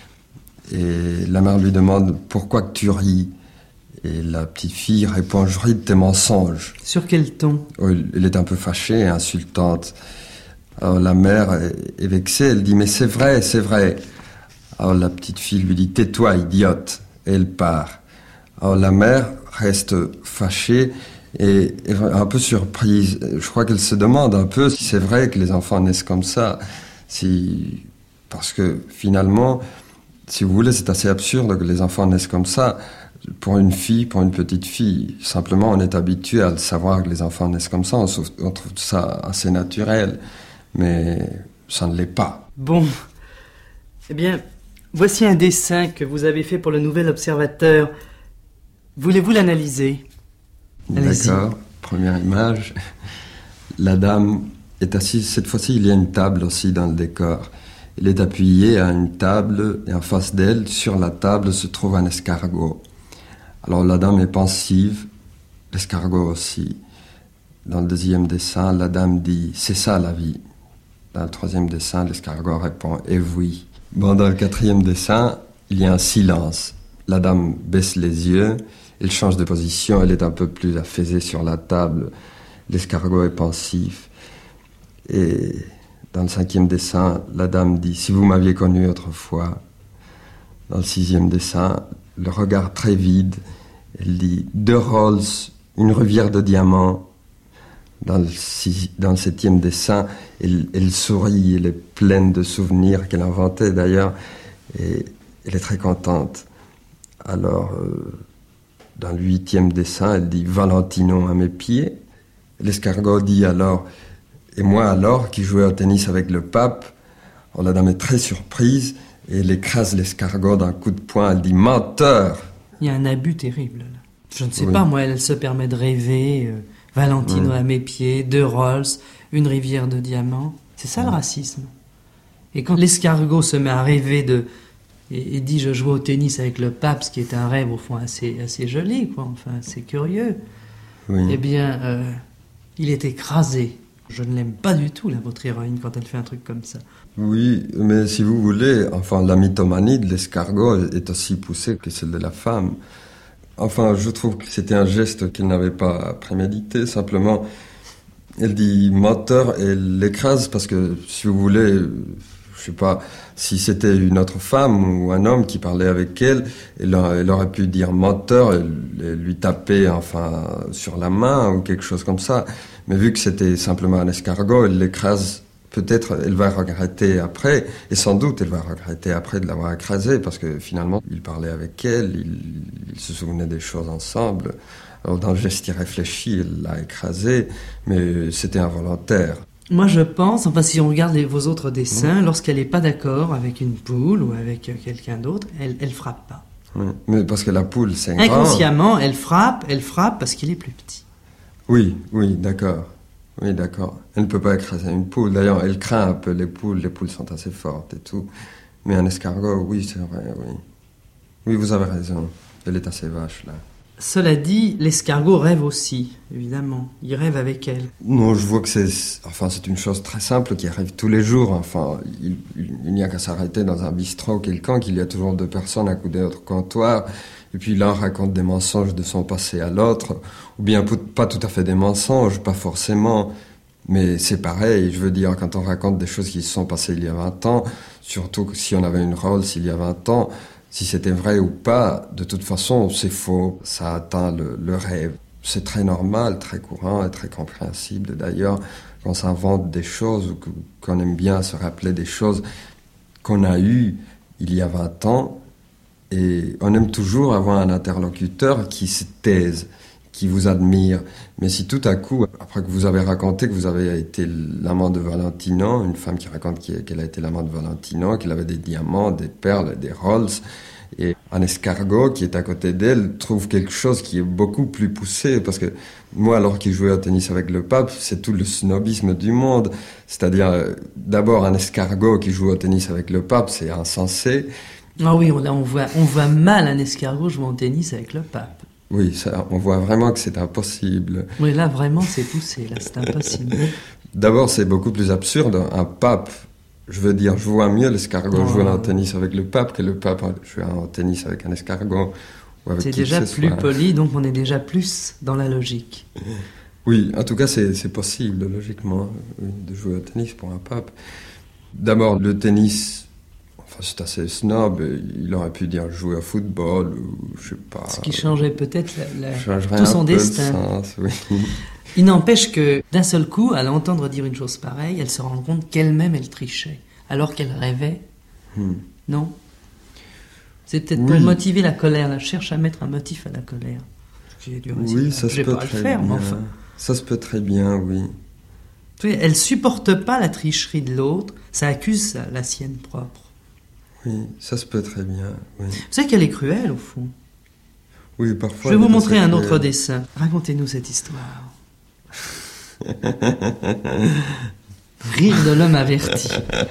Et la mère lui demande « Pourquoi que tu ris ?» Et la petite fille répond « Je ris de tes mensonges ». Sur quel ton ? Oh, elle est un peu fâchée et insultante. Alors la mère est vexée, elle dit « Mais c'est vrai, c'est vrai ». Alors la petite fille lui dit « Tais-toi, idiote ». Et elle part. Alors la mère reste fâchée et est un peu surprise. Je crois qu'elle se demande un peu si c'est vrai que les enfants naissent comme ça. Si... Parce que finalement, si vous voulez, c'est assez absurde que les enfants naissent comme ça. Pour une fille, pour une petite fille, simplement on est habitué à savoir que les enfants naissent comme ça. On trouve ça assez naturel, mais ça ne l'est pas. Bon, eh bien, voici un dessin que vous avez fait pour le Nouvel Observateur. Voulez-vous l'analyser ? Allez-y. D'accord, première image. La dame est assise, cette fois-ci il y a une table aussi dans le décor. Elle est appuyée à une table et en face d'elle, sur la table, se trouve un escargot. Alors la dame est pensive, l'escargot aussi. Dans le deuxième dessin, la dame dit « c'est ça la vie ». Dans le troisième dessin, l'escargot répond « eh oui ». Bon, dans le quatrième dessin, il y a un silence. La dame baisse les yeux, elle change de position, elle est un peu plus affaissée sur la table. L'escargot est pensif. Et dans le cinquième dessin, la dame dit « si vous m'aviez connu autrefois ». Dans le sixième dessin, le regard très vide, elle dit « deux Rolls, une rivière de diamants ». Dans le, six, dans le septième dessin, elle, elle sourit, elle est pleine de souvenirs qu'elle inventait d'ailleurs, et elle est très contente. Alors, euh, dans le huitième dessin, elle dit « Valentino à mes pieds ». L'escargot dit alors « et moi alors, qui jouais au tennis avec le pape ?» Alors, la dame est très surprise, et elle écrase l'escargot d'un coup de poing, elle dit « menteur !» Il y a un abus terrible, là. Je ne sais Oui. pas, moi, elle se permet de rêver... Euh... Valentino Ouais. à mes pieds, deux Rolls, une rivière de diamants. C'est ça le racisme. Et quand l'escargot se met à rêver de... Et, et dit je jouais au tennis avec le pape, ce qui est un rêve au fond assez, assez joli, quoi, enfin assez curieux. Oui. Eh bien, euh, il est écrasé. Je ne l'aime pas du tout, là, votre héroïne, quand elle fait un truc comme ça. Oui, mais si vous voulez, enfin, la mythomanie de l'escargot est aussi poussée que celle de la femme. Enfin, je trouve que c'était un geste qu'elle n'avait pas prémédité. Simplement, elle dit menteur et elle l'écrase parce que, si vous voulez, je sais pas, si c'était une autre femme ou un homme qui parlait avec elle, elle, elle aurait pu dire menteur et, et lui taper, enfin, sur la main ou quelque chose comme ça. Mais vu que c'était simplement un escargot, elle l'écrase. Peut-être elle va regretter après, et sans doute elle va regretter après de l'avoir écrasé, parce que finalement, il parlait avec elle, il, il se souvenait des choses ensemble. Alors d'un geste irréfléchi, elle l'a écrasé, mais c'était involontaire. Moi, je pense, enfin, si on regarde les, vos autres dessins, mmh. lorsqu'elle n'est pas d'accord avec une poule ou avec quelqu'un d'autre, elle ne frappe pas. Oui, mais parce que la poule, c'est grand. Inconsciemment, elle frappe, elle frappe parce qu'il est plus petit. Oui, oui, d'accord. Oui, d'accord. Elle ne peut pas écraser une poule. D'ailleurs, elle craint un peu les poules. Les poules sont assez fortes et tout. Mais un escargot, oui, c'est vrai, oui. Oui, vous avez raison. Elle est assez vache, là. Cela dit, l'escargot rêve aussi, évidemment. Il rêve avec elle. Non, je vois que c'est... Enfin, c'est une chose très simple qui arrive tous les jours. Enfin, il, il, il n'y a qu'à s'arrêter dans un bistrot quelconque. Il y a toujours deux personnes accoudées au comptoir. Et puis l'un raconte des mensonges de son passé à l'autre, ou bien pas tout à fait des mensonges, pas forcément, mais c'est pareil. Je veux dire, quand on raconte des choses qui se sont passées il y a vingt ans, surtout si on avait une Rolls il y a vingt ans, si c'était vrai ou pas, de toute façon, c'est faux, ça atteint le, le rêve. C'est très normal, très courant et très compréhensible d'ailleurs, qu'on s'invente des choses ou qu'on aime bien se rappeler des choses qu'on a eues il y a vingt ans. Et on aime toujours avoir un interlocuteur qui se taise, qui vous admire. Mais si tout à coup, après que vous avez raconté que vous avez été l'amant de Valentino, une femme qui raconte qu'elle a été l'amant de Valentino, qu'elle avait des diamants, des perles, des Rolls, et un escargot qui est à côté d'elle trouve quelque chose qui est beaucoup plus poussé. Parce que moi, alors qu'il jouait au tennis avec le pape, c'est tout le snobisme du monde. C'est-à-dire, d'abord, un escargot qui joue au tennis avec le pape, c'est insensé. Ah oui, là on voit, on voit mal un escargot jouer au tennis avec le pape. Oui, ça, on voit vraiment que c'est impossible. Oui, là vraiment c'est poussé, là c'est impossible. D'abord, c'est beaucoup plus absurde. Un pape, je veux dire, je vois mieux l'escargot oh. jouer au tennis avec le pape que le pape jouer au tennis avec un escargot. Ou avec c'est qui déjà que ce plus soit. Poli, donc on est déjà plus dans la logique. Oui, en tout cas, c'est, c'est possible, logiquement, de jouer au tennis pour un pape. D'abord, le tennis... Enfin, c'est assez snob, il aurait pu dire jouer au football, ou je sais pas... Ce qui changerait peut-être la, la, tout un son peu destin. Sens, oui. Il n'empêche que, d'un seul coup, à l'entendre dire une chose pareille, elle se rend compte qu'elle-même, elle trichait, alors qu'elle rêvait. Hmm. Non ? C'est peut-être oui. pour motiver la colère, elle cherche à mettre un motif à la colère. Oui, ça se peut très bien. Enfin. Ça se peut très bien, oui. Elle ne supporte pas la tricherie de l'autre, ça accuse la sienne propre. Oui, ça se peut très bien. Oui. Vous savez qu'elle est cruelle, au fond. Oui, parfois... Je vais vous montrer un autre dessin. Racontez-nous cette histoire. Rire de l'homme averti.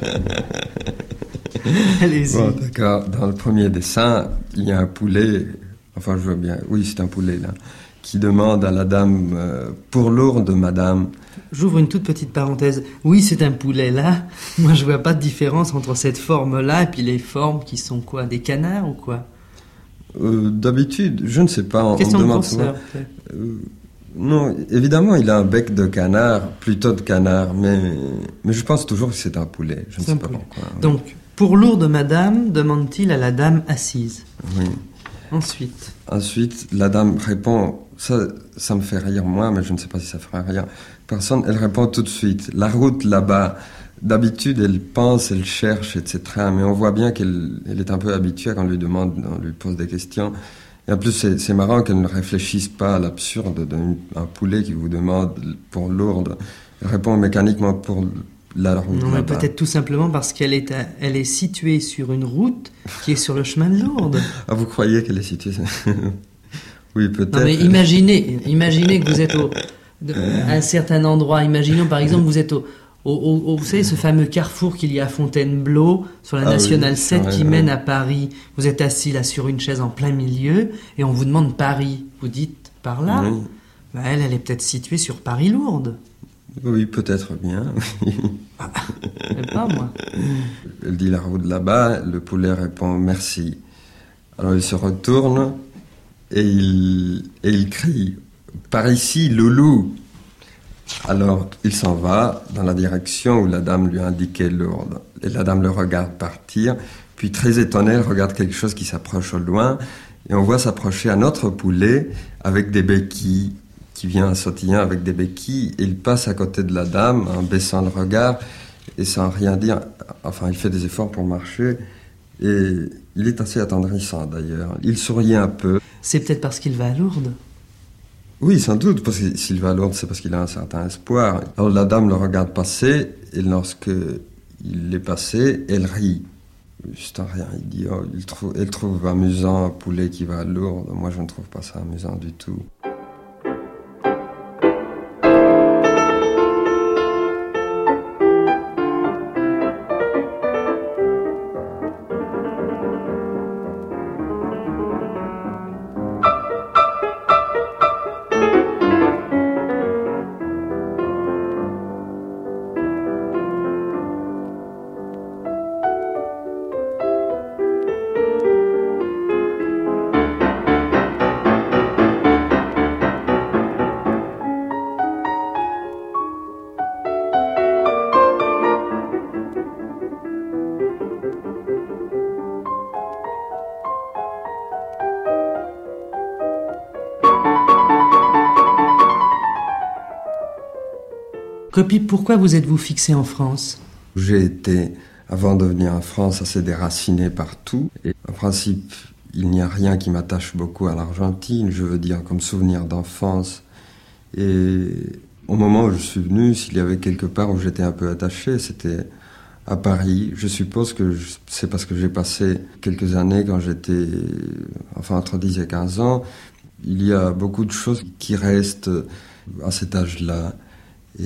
Allez-y. Bon, d'accord. Dans le premier dessin, il y a un poulet... Enfin, je veux bien... Oui, c'est un poulet, là. qui demande à la dame euh, « Pour Lourdes, madame ». J'ouvre une toute petite parenthèse. Oui, c'est un poulet là. Moi, je vois pas de différence entre cette forme-là et puis les formes qui sont quoi? Des canards ou quoi? euh, D'habitude, je ne sais pas. On, Question on me de demande grosseur, souvent. peut-être. Euh, non, évidemment, il a un bec de canard, plutôt de canard, mais, mais je pense toujours que c'est un poulet. Je ne C'est sais un pas poulet. pourquoi. Oui. Donc, pour Lourdes, madame, demande-t-il à la dame assise. Oui. Ensuite. Ensuite, la dame répond, ça, ça me fait rire moi, mais je ne sais pas si ça fera rire personne. Elle répond tout de suite, la route là-bas. D'habitude, elle pense, elle cherche, et cetera. Mais on voit bien qu'elle elle est un peu habituée quand on lui demande, on lui pose des questions. Et en plus, c'est, c'est marrant qu'elle ne réfléchisse pas à l'absurde d'un poulet qui vous demande pour Lourdes. Elle répond mécaniquement pour la route Non, mais là-bas. peut-être tout simplement parce qu'elle est, à- elle est située sur une route qui est sur le chemin de Lourdes. Ah, vous croyez qu'elle est située Oui, peut-être. Non, mais imaginez, imaginez que vous êtes au, de- à un certain endroit. Imaginons par exemple, vous êtes au, au, au- au- vous savez, ce fameux carrefour qu'il y a à Fontainebleau, sur la Ah oui, Nationale c'est sept vrai, qui oui. mène à Paris. Vous êtes assis là sur une chaise en plein milieu et on vous demande Paris. Vous dites par là. Oui. Bah, elle, elle est peut-être située sur Paris-Lourdes. Oui, peut-être bien. Je sais pas, moi. Elle dit la route là-bas, le poulet répond merci. Alors il se retourne et il, et il crie par ici, loulou. Alors il s'en va dans la direction où la dame lui a indiqué Lourdes. Et la dame le regarde partir, puis très étonnée, elle regarde quelque chose qui s'approche au loin, et on voit s'approcher un autre poulet avec des béquilles, qui vient sautillant avec des béquilles, et il passe à côté de la dame en baissant le regard, et sans rien dire, enfin il fait des efforts pour marcher, et il est assez attendrissant d'ailleurs. Il sourit un peu. C'est peut-être parce qu'il va à Lourdes. Oui, sans doute, parce que s'il va à Lourdes, c'est parce qu'il a un certain espoir. Alors la dame le regarde passer, et lorsque il est passé, elle rit. Juste en rien, il dit, oh, il trouve, elle trouve amusant un poulet qui va à Lourdes. Moi, je ne trouve pas ça amusant du tout. Copie, pourquoi vous êtes-vous fixé en France? J'ai été, avant de venir en France, assez déraciné partout. Et en principe, il n'y a rien qui m'attache beaucoup à l'Argentine, je veux dire, comme souvenir d'enfance. Et au moment où je suis venu, s'il y avait quelque part où j'étais un peu attaché, c'était à Paris. Je suppose que je- c'est parce que j'ai passé quelques années quand j'étais, enfin entre dix et quinze ans. Il y a beaucoup de choses qui restent à cet âge-là. Et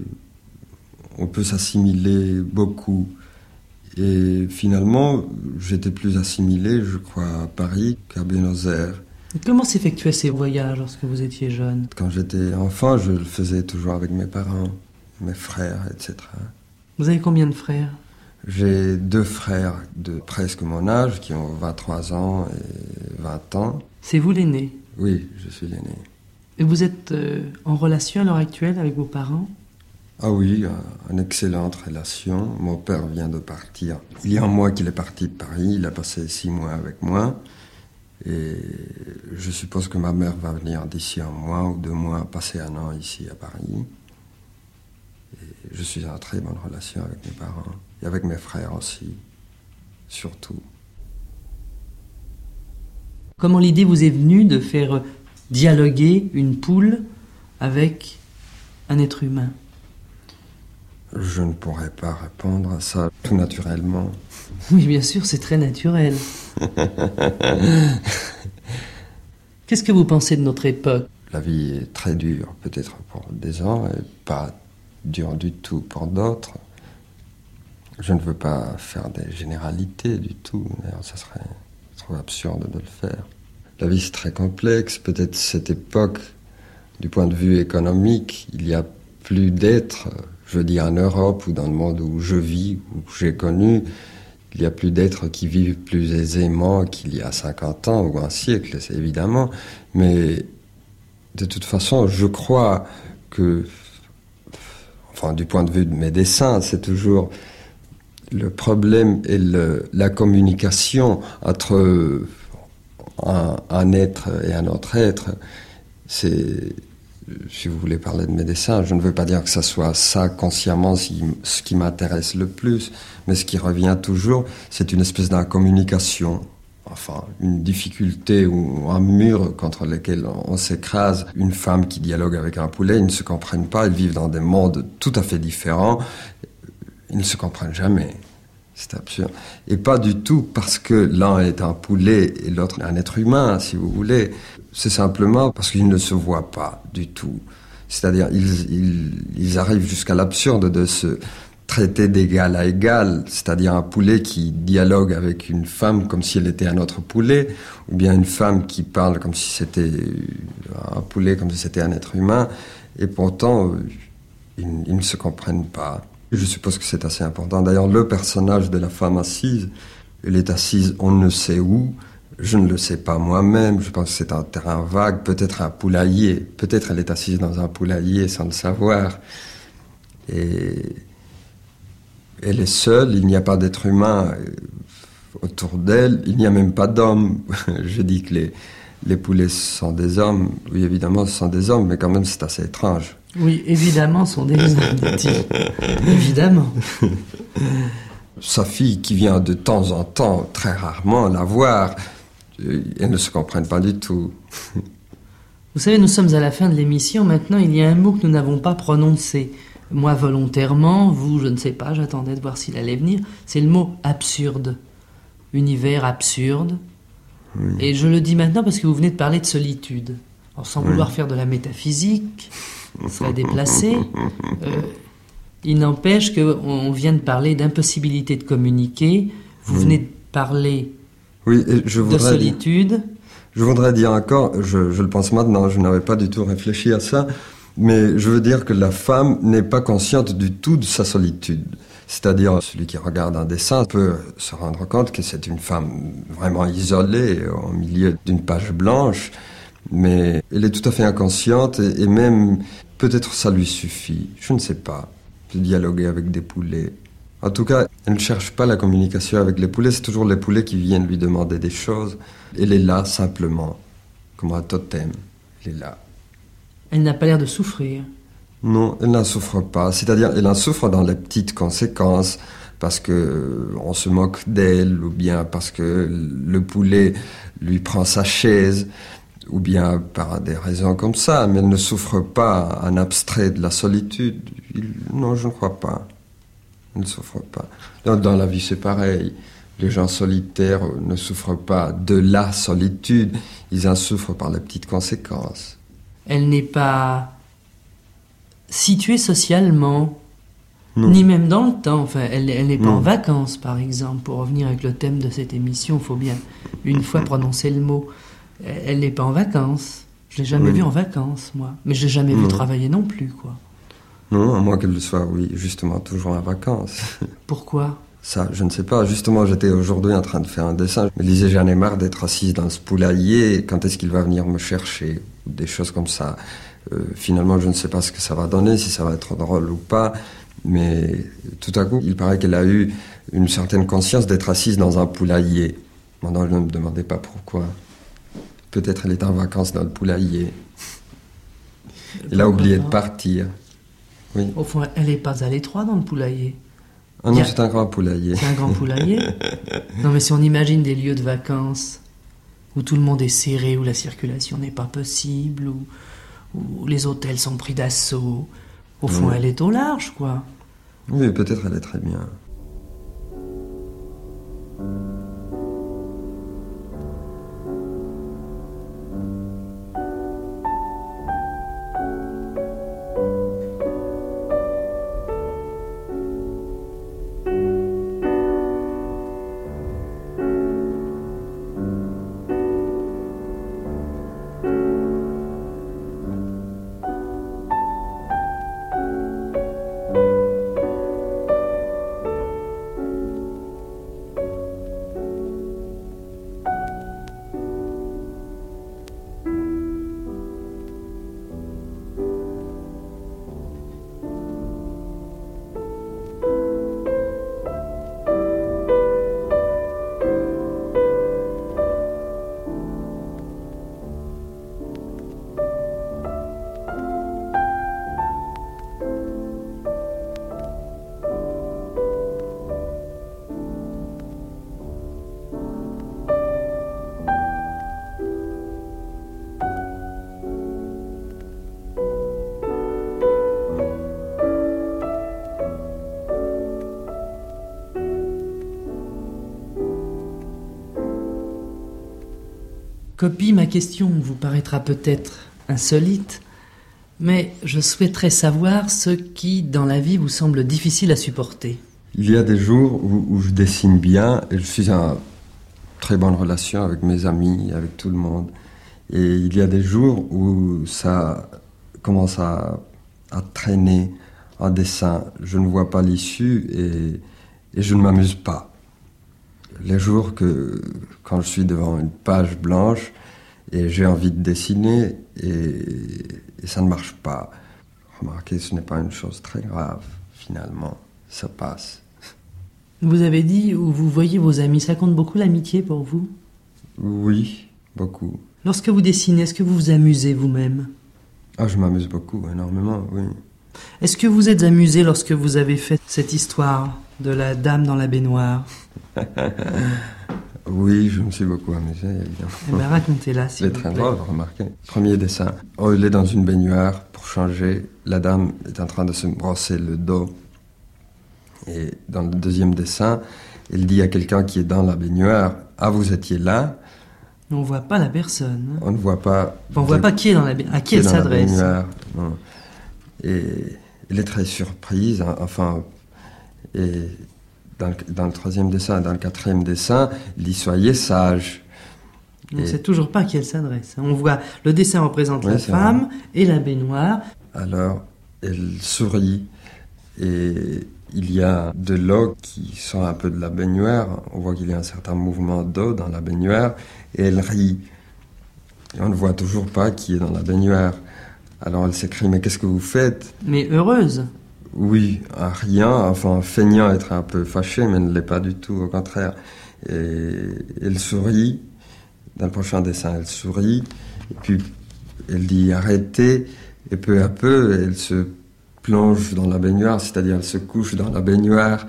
on peut s'assimiler beaucoup. Et finalement, j'étais plus assimilé, je crois, à Paris qu'à Buenos Aires. Et comment s'effectuaient ces voyages lorsque vous étiez jeune? Quand j'étais enfant, je le faisais toujours avec mes parents, mes frères, et cetera. Vous avez combien de frères? J'ai deux frères de presque mon âge, qui ont vingt-trois ans et vingt ans. C'est vous l'aîné. Oui, je suis l'aîné. Et vous êtes euh, en relation à l'heure actuelle avec vos parents? Ah oui, une excellente relation. Mon père vient de partir. Il y a un mois qu'il est parti de Paris. Il a passé six mois avec moi. Et je suppose que ma mère va venir d'ici un mois ou deux mois, passer un an ici à Paris. Et je suis en très bonne relation avec mes parents. Et avec mes frères aussi, surtout. Comment l'idée vous est venue de faire dialoguer une poule avec un être humain? Je ne pourrais pas répondre à ça tout naturellement. Oui, bien sûr, c'est très naturel. Qu'est-ce que vous pensez de notre époque? La vie est très dure, peut-être pour des gens, et pas dure du tout pour d'autres. Je ne veux pas faire des généralités du tout, d'ailleurs ça serait trop absurde de le faire. la vie c'est très complexe. Peut-être cette époque, du point de vue économique, il y a plus d'êtres, je veux dire en Europe ou dans le monde où je vis, où j'ai connu, il y a plus d'êtres qui vivent plus aisément qu'il y a cinquante ans ou un siècle, c'est évidemment. Mais de toute façon, je crois que, enfin, du point de vue de mes dessins, c'est toujours le problème et le, la communication entre un, un être et un autre être. C'est, si vous voulez parler de mes dessins, je ne veux pas dire que ça soit ça consciemment ce qui m'intéresse le plus, mais ce qui revient toujours, c'est une espèce d'incommunication. Enfin, une difficulté ou un mur contre lequel on s'écrase. Une femme qui dialogue avec un poulet, ils ne se comprennent pas, ils vivent dans des mondes tout à fait différents, ils ne se comprennent jamais. C'est absurde. Et pas du tout parce que l'un est un poulet et l'autre un être humain, si vous voulez. C'est simplement parce qu'ils ne se voient pas du tout. C'est-à-dire, ils, ils, ils arrivent jusqu'à l'absurde de se traiter d'égal à égal, c'est-à-dire un poulet qui dialogue avec une femme comme si elle était un autre poulet, ou bien une femme qui parle comme si c'était un poulet, comme si c'était un être humain, et pourtant, ils, ils ne se comprennent pas. Je suppose que c'est assez important. D'ailleurs, le personnage de la femme assise, elle est assise on ne sait où, je ne le sais pas moi-même, je pense que c'est un terrain vague, peut-être un poulailler, peut-être elle est assise dans un poulailler sans le savoir, et elle est seule, il n'y a pas d'être humain autour d'elle, il n'y a même pas d'hommes. Je dis que les, les poulets sont des hommes, oui évidemment ce sont des hommes, mais quand même c'est assez étrange. Oui, évidemment ce sont des hommes, dit-il. Évidemment. Sa fille qui vient de temps en temps, très rarement, la voir, elles ne se comprennent pas du tout. Vous savez, nous sommes à la fin de l'émission, maintenant il y a un mot que nous n'avons pas prononcé. Moi volontairement, vous, je ne sais pas, j'attendais de voir s'il allait venir, c'est le mot absurde. Univers absurde. Oui. Et je le dis maintenant parce que vous venez de parler de solitude. Alors, sans oui. vouloir faire de la métaphysique, ce serait déplacé. Euh, il n'empêche qu'on vient de parler d'impossibilité de communiquer. Vous oui. venez de parler oui, et je de solitude. Dire, je voudrais dire encore, je, je le pense maintenant, je n'avais pas du tout réfléchi à ça, mais je veux dire que la femme n'est pas consciente du tout de sa solitude. C'est-à-dire, celui qui regarde un dessin peut se rendre compte que c'est une femme vraiment isolée au milieu d'une page blanche, mais elle est tout à fait inconsciente et, et même, peut-être ça lui suffit, je ne sais pas, de dialoguer avec des poulets. En tout cas, elle ne cherche pas la communication avec les poulets, c'est toujours les poulets qui viennent lui demander des choses. Elle est là simplement, comme un totem, elle est là. Elle n'a pas l'air de souffrir. Non, elle n'en souffre pas. C'est-à-dire, elle en souffre dans les petites conséquences, parce que on se moque d'elle, ou bien parce que le poulet lui prend sa chaise, ou bien par des raisons comme ça. Mais elle ne souffre pas en abstrait de la solitude. Il, non, je ne crois pas. Elle ne souffre pas. Dans, dans la vie, c'est pareil. Les gens solitaires ne souffrent pas de la solitude. Ils en souffrent par les petites conséquences. Elle n'est pas située socialement, non. Ni même dans le temps. Enfin, elle n'est pas non. en vacances, par exemple. Pour revenir avec le thème de cette émission, il faut bien une fois prononcer le mot. Elle n'est pas en vacances. Je ne l'ai jamais oui. vue en vacances, moi. Mais je ne l'ai jamais vue travailler non plus, quoi. Non, à moins qu'elle le soit, oui, justement, toujours en vacances. Pourquoi ? Ça, je ne sais pas. Justement, j'étais aujourd'hui en train de faire un dessin. Je me disais, j'en ai marre d'être assise dans ce poulailler. Quand est-ce qu'il va venir me chercher ? Des choses comme ça. Euh, finalement, je ne sais pas ce que ça va donner, si ça va être drôle ou pas. Mais tout à coup, il paraît qu'elle a eu une certaine conscience d'être assise dans un poulailler. Maintenant, je ne me demandais pas pourquoi. Peut-être elle est en vacances dans le poulailler. Elle a oublié de partir. Oui. Au fond, elle n'est pas à l'étroit dans le poulailler. Ah non, a... c'est un grand poulailler. C'est un grand poulailler. Non, mais si on imagine des lieux de vacances où tout le monde est serré, où la circulation n'est pas possible, où, où les hôtels sont pris d'assaut, au fond, oui. Elle est au large, quoi. Oui, peut-être elle est très bien. Copie, ma question vous paraîtra peut-être insolite, mais je souhaiterais savoir ce qui, dans la vie, vous semble difficile à supporter. Il y a des jours où, où je dessine bien et je suis en très bonne relation avec mes amis, avec tout le monde. Et il y a des jours où ça commence à, à traîner en dessin. Je ne vois pas l'issue et, et je ne m'amuse pas. Les jours que, quand je suis devant une page blanche et j'ai envie de dessiner et, et ça ne marche pas. Remarquez, ce n'est pas une chose très grave, finalement. Ça passe. Vous avez dit où vous voyez vos amis, ça compte beaucoup l'amitié pour vous? Oui, beaucoup. Lorsque vous dessinez, est-ce que vous vous amusez vous-même? Ah, je m'amuse beaucoup, énormément, oui. Est-ce que vous êtes amusé lorsque vous avez fait cette histoire de la dame dans la baignoire? Oui, je me suis beaucoup amusé, évidemment. Eh bien, racontez-la, s'il vous vous plaît. plaît. C'est très drôle, remarquez. Premier dessin. Oh, il est dans une baignoire pour changer. La dame est en train de se brosser le dos. Et dans le deuxième dessin, il dit à quelqu'un qui est dans la baignoire, « Ah, vous étiez là ?» On ne voit pas la personne. On ne voit pas... On ne voit pas qui est dans la baignoire, à qui elle s'adresse. Non. Et elle est très surprise, hein, enfin... Et dans le, dans le troisième dessin et dans le quatrième dessin, il dit « Soyez sage ». On ne sait toujours pas à qui elle s'adresse. On voit, le dessin représente oui, la femme vrai. Et la baignoire. Alors, elle sourit et il y a de l'eau qui sort un peu de la baignoire. On voit qu'il y a un certain mouvement d'eau dans la baignoire et elle rit. Et on ne voit toujours pas qui est dans la baignoire. Alors elle s'écrie « Mais qu'est-ce que vous faites ?» Mais heureuse. Oui, à rien, enfin feignant, être un peu fâché, mais ne l'est pas du tout, au contraire. Et elle sourit, dans le prochain dessin, elle sourit, et puis elle dit arrêtez, et peu à peu, elle se plonge dans la baignoire, c'est-à-dire elle se couche dans la baignoire,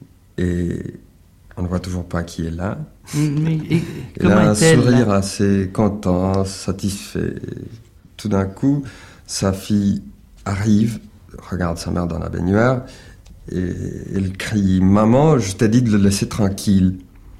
et on ne voit toujours pas qui est là. Mais, et, elle a un sourire là assez content, satisfait. Tout d'un coup, sa fille arrive, regarde sa mère dans la baignoire et elle crie « Maman, je t'ai dit de le laisser tranquille ».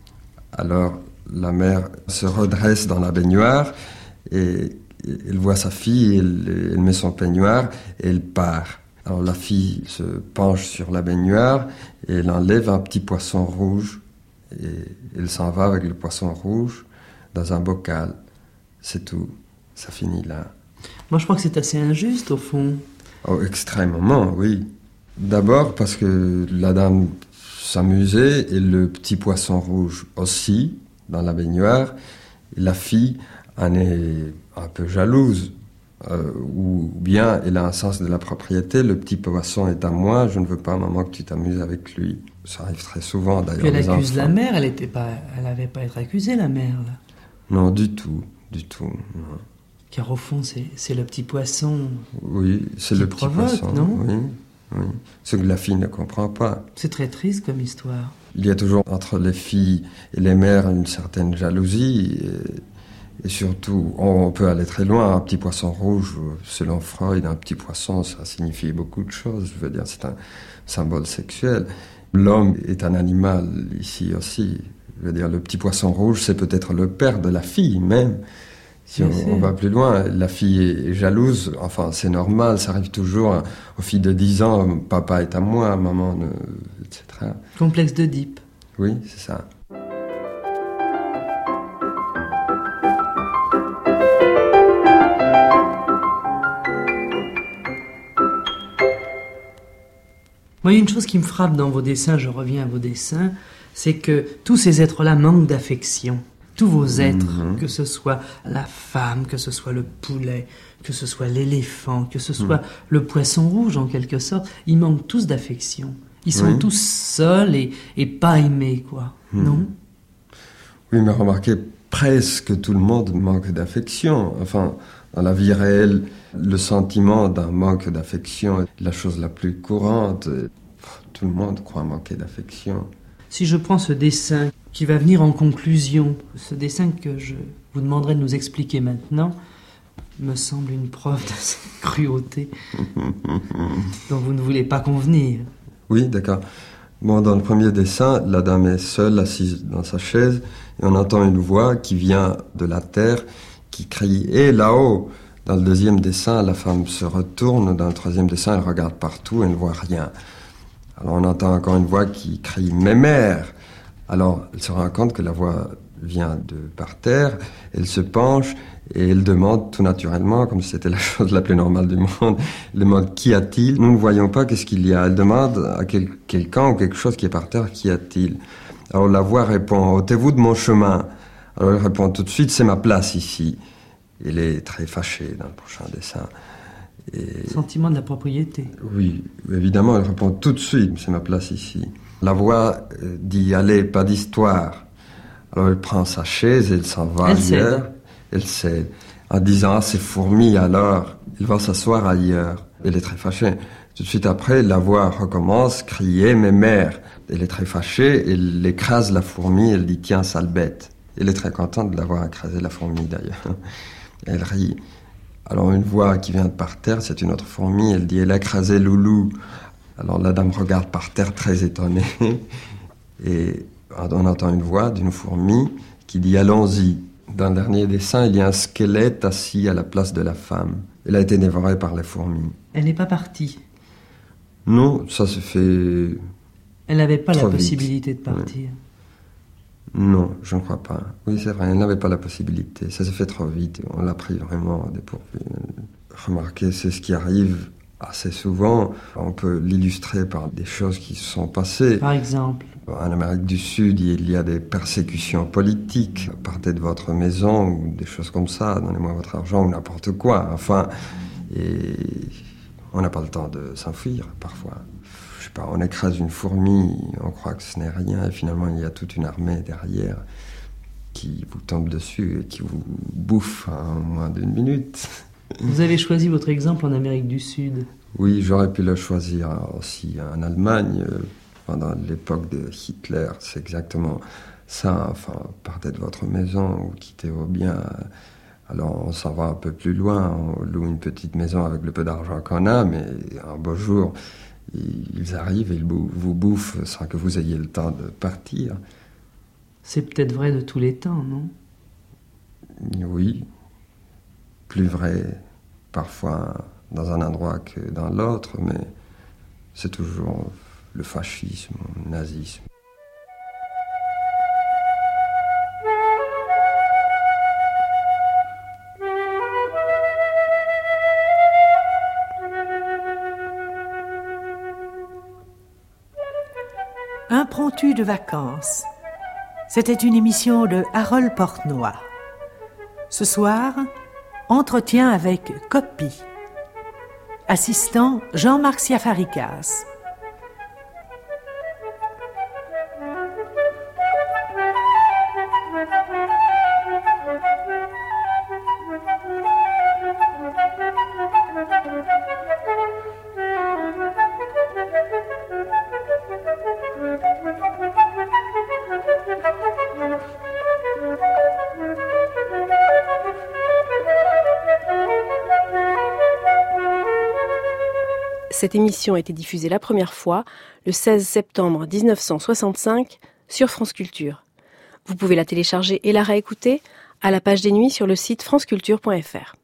Alors la mère se redresse dans la baignoire et elle voit sa fille, elle, elle met son peignoir et elle part. Alors la fille se penche sur la baignoire et elle enlève un petit poisson rouge et elle s'en va avec le poisson rouge dans un bocal. C'est tout, ça finit là. Moi je crois que c'est assez injuste au fond. Oh, extrêmement, oui. D'abord parce que la dame s'amusait et le petit poisson rouge aussi, dans la baignoire. Et la fille en est un peu jalouse. Euh, ou bien elle a un sens de la propriété. Le petit poisson est à moi, je ne veux pas, maman, que tu t'amuses avec lui. Ça arrive très souvent, d'ailleurs. Puis elle accuse enfants. la mère, elle était pas, elle n'avait pas à être accusée, la mère. Là. Non, du tout, du tout. Non. Car au fond, c'est, c'est le petit poisson. Oui, c'est le petit provoque, poisson. Non oui, oui. Ce que la fille ne comprend pas. C'est très triste comme histoire. Il y a toujours entre les filles et les mères une certaine jalousie. Et, et surtout, on peut aller très loin. Un petit poisson rouge, selon Freud, un petit poisson, ça signifie beaucoup de choses. Je veux dire, c'est un symbole sexuel. L'homme est un animal ici aussi. Je veux dire, le petit poisson rouge, c'est peut-être le père de la fille même. Si on, on va plus loin, la fille est jalouse, enfin c'est normal, ça arrive toujours aux filles de dix ans, papa est à moi, maman, ne, et cetera. Complexe d'Oedipe. Oui, c'est ça. Moi, il y a une chose qui me frappe dans vos dessins, je reviens à vos dessins, c'est que tous ces êtres-là manquent d'affection. Tous vos êtres, mmh. que ce soit la femme, que ce soit le poulet, que ce soit l'éléphant, que ce soit mmh. le poisson rouge en quelque sorte, ils manquent tous d'affection. Ils sont oui. tous seuls et, et pas aimés, quoi. Mmh. Non ? Oui, mais remarquez, presque tout le monde manque d'affection. Enfin, dans la vie réelle, le sentiment d'un manque d'affection est la chose la plus courante. Tout le monde croit manquer d'affection. Si je prends ce dessin qui va venir en conclusion, ce dessin que je vous demanderai de nous expliquer maintenant, me semble une preuve de cette cruauté dont vous ne voulez pas convenir. Oui, d'accord. Bon, dans le premier dessin, la dame est seule, assise dans sa chaise, et on entend une voix qui vient de la terre, qui crie « Hé, là-haut !» Dans le deuxième dessin, la femme se retourne. Dans le troisième dessin, elle regarde partout et ne voit rien. Alors on entend encore une voix qui crie « Mémère !» Alors elle se rend compte que la voix vient de par terre, elle se penche et elle demande tout naturellement, comme si c'était la chose la plus normale du monde, elle demande « Qu'y a-t-il ?» Nous ne voyons pas qu'est-ce qu'il y a. Elle demande à quel, quelqu'un ou quelque chose qui est par terre « Qu'y a-t-il ?» Alors la voix répond « Ôtez-vous de mon chemin ?» Alors elle répond tout de suite « C'est ma place ici !» Elle est très fâchée dans le prochain dessin. Et... Sentiment de la propriété. Oui, évidemment, elle répond tout de suite, c'est ma place ici. La voix dit, allez, pas d'histoire. Alors elle prend sa chaise, elle s'en va elle ailleurs. Cède. Elle cède. En disant, ah, c'est fourmi, alors, il va s'asseoir ailleurs. Elle est très fâchée. Tout de suite après, la voix recommence, crier, mais mère. Elle est très fâchée, elle écrase la fourmi, elle dit, tiens, sale bête. Elle est très contente de l'avoir écrasé, la fourmi, d'ailleurs. Elle rit. Alors une voix qui vient de par terre, c'est une autre fourmi, elle dit « Elle a écrasé Loulou ». Alors la dame regarde par terre très étonnée et on entend une voix d'une fourmi qui dit « Allons-y ». Dans le dernier dessin, il y a un squelette assis à la place de la femme. Elle a été dévorée par les fourmis. Elle n'est pas partie. Non, ça se fait... Elle n'avait pas la vite. possibilité de partir. Oui. Non, je ne crois pas. Oui, c'est vrai, elle n'avait pas la possibilité. Ça s'est fait trop vite. On l'a pris vraiment à dépourvu. Remarquez, c'est ce qui arrive assez souvent. On peut l'illustrer par des choses qui se sont passées. Par exemple ? En Amérique du Sud, il y a des persécutions politiques. Partez de votre maison ou des choses comme ça. Donnez-moi votre argent ou n'importe quoi. Enfin, et on n'a pas le temps de s'enfuir parfois. Je sais pas, on écrase une fourmi, on croit que ce n'est rien, et finalement il y a toute une armée derrière qui vous tombe dessus et qui vous bouffe en moins d'une minute. Vous avez choisi votre exemple en Amérique du Sud. Oui, j'aurais pu le choisir aussi en Allemagne, pendant l'époque de Hitler, c'est exactement ça. Enfin, partez de votre maison ou quittez vos biens. Alors on s'en va un peu plus loin, on loue une petite maison avec le peu d'argent qu'on a, mais un beau jour... Ils arrivent et ils vous bouffent sans que vous ayez le temps de partir. C'est peut-être vrai de tous les temps, non ? Oui. Plus vrai parfois dans un endroit que dans l'autre, mais c'est toujours le fascisme, le nazisme. Impromptu de vacances. C'était une émission de Harold Portnoy. Ce soir, entretien avec Copie. Assistant Jean-Marc Siafarikas. Cette émission a été diffusée la première fois le seize septembre dix-neuf cent soixante-cinq sur France Culture. Vous pouvez la télécharger et la réécouter à la page des nuits sur le site franceculture point f r.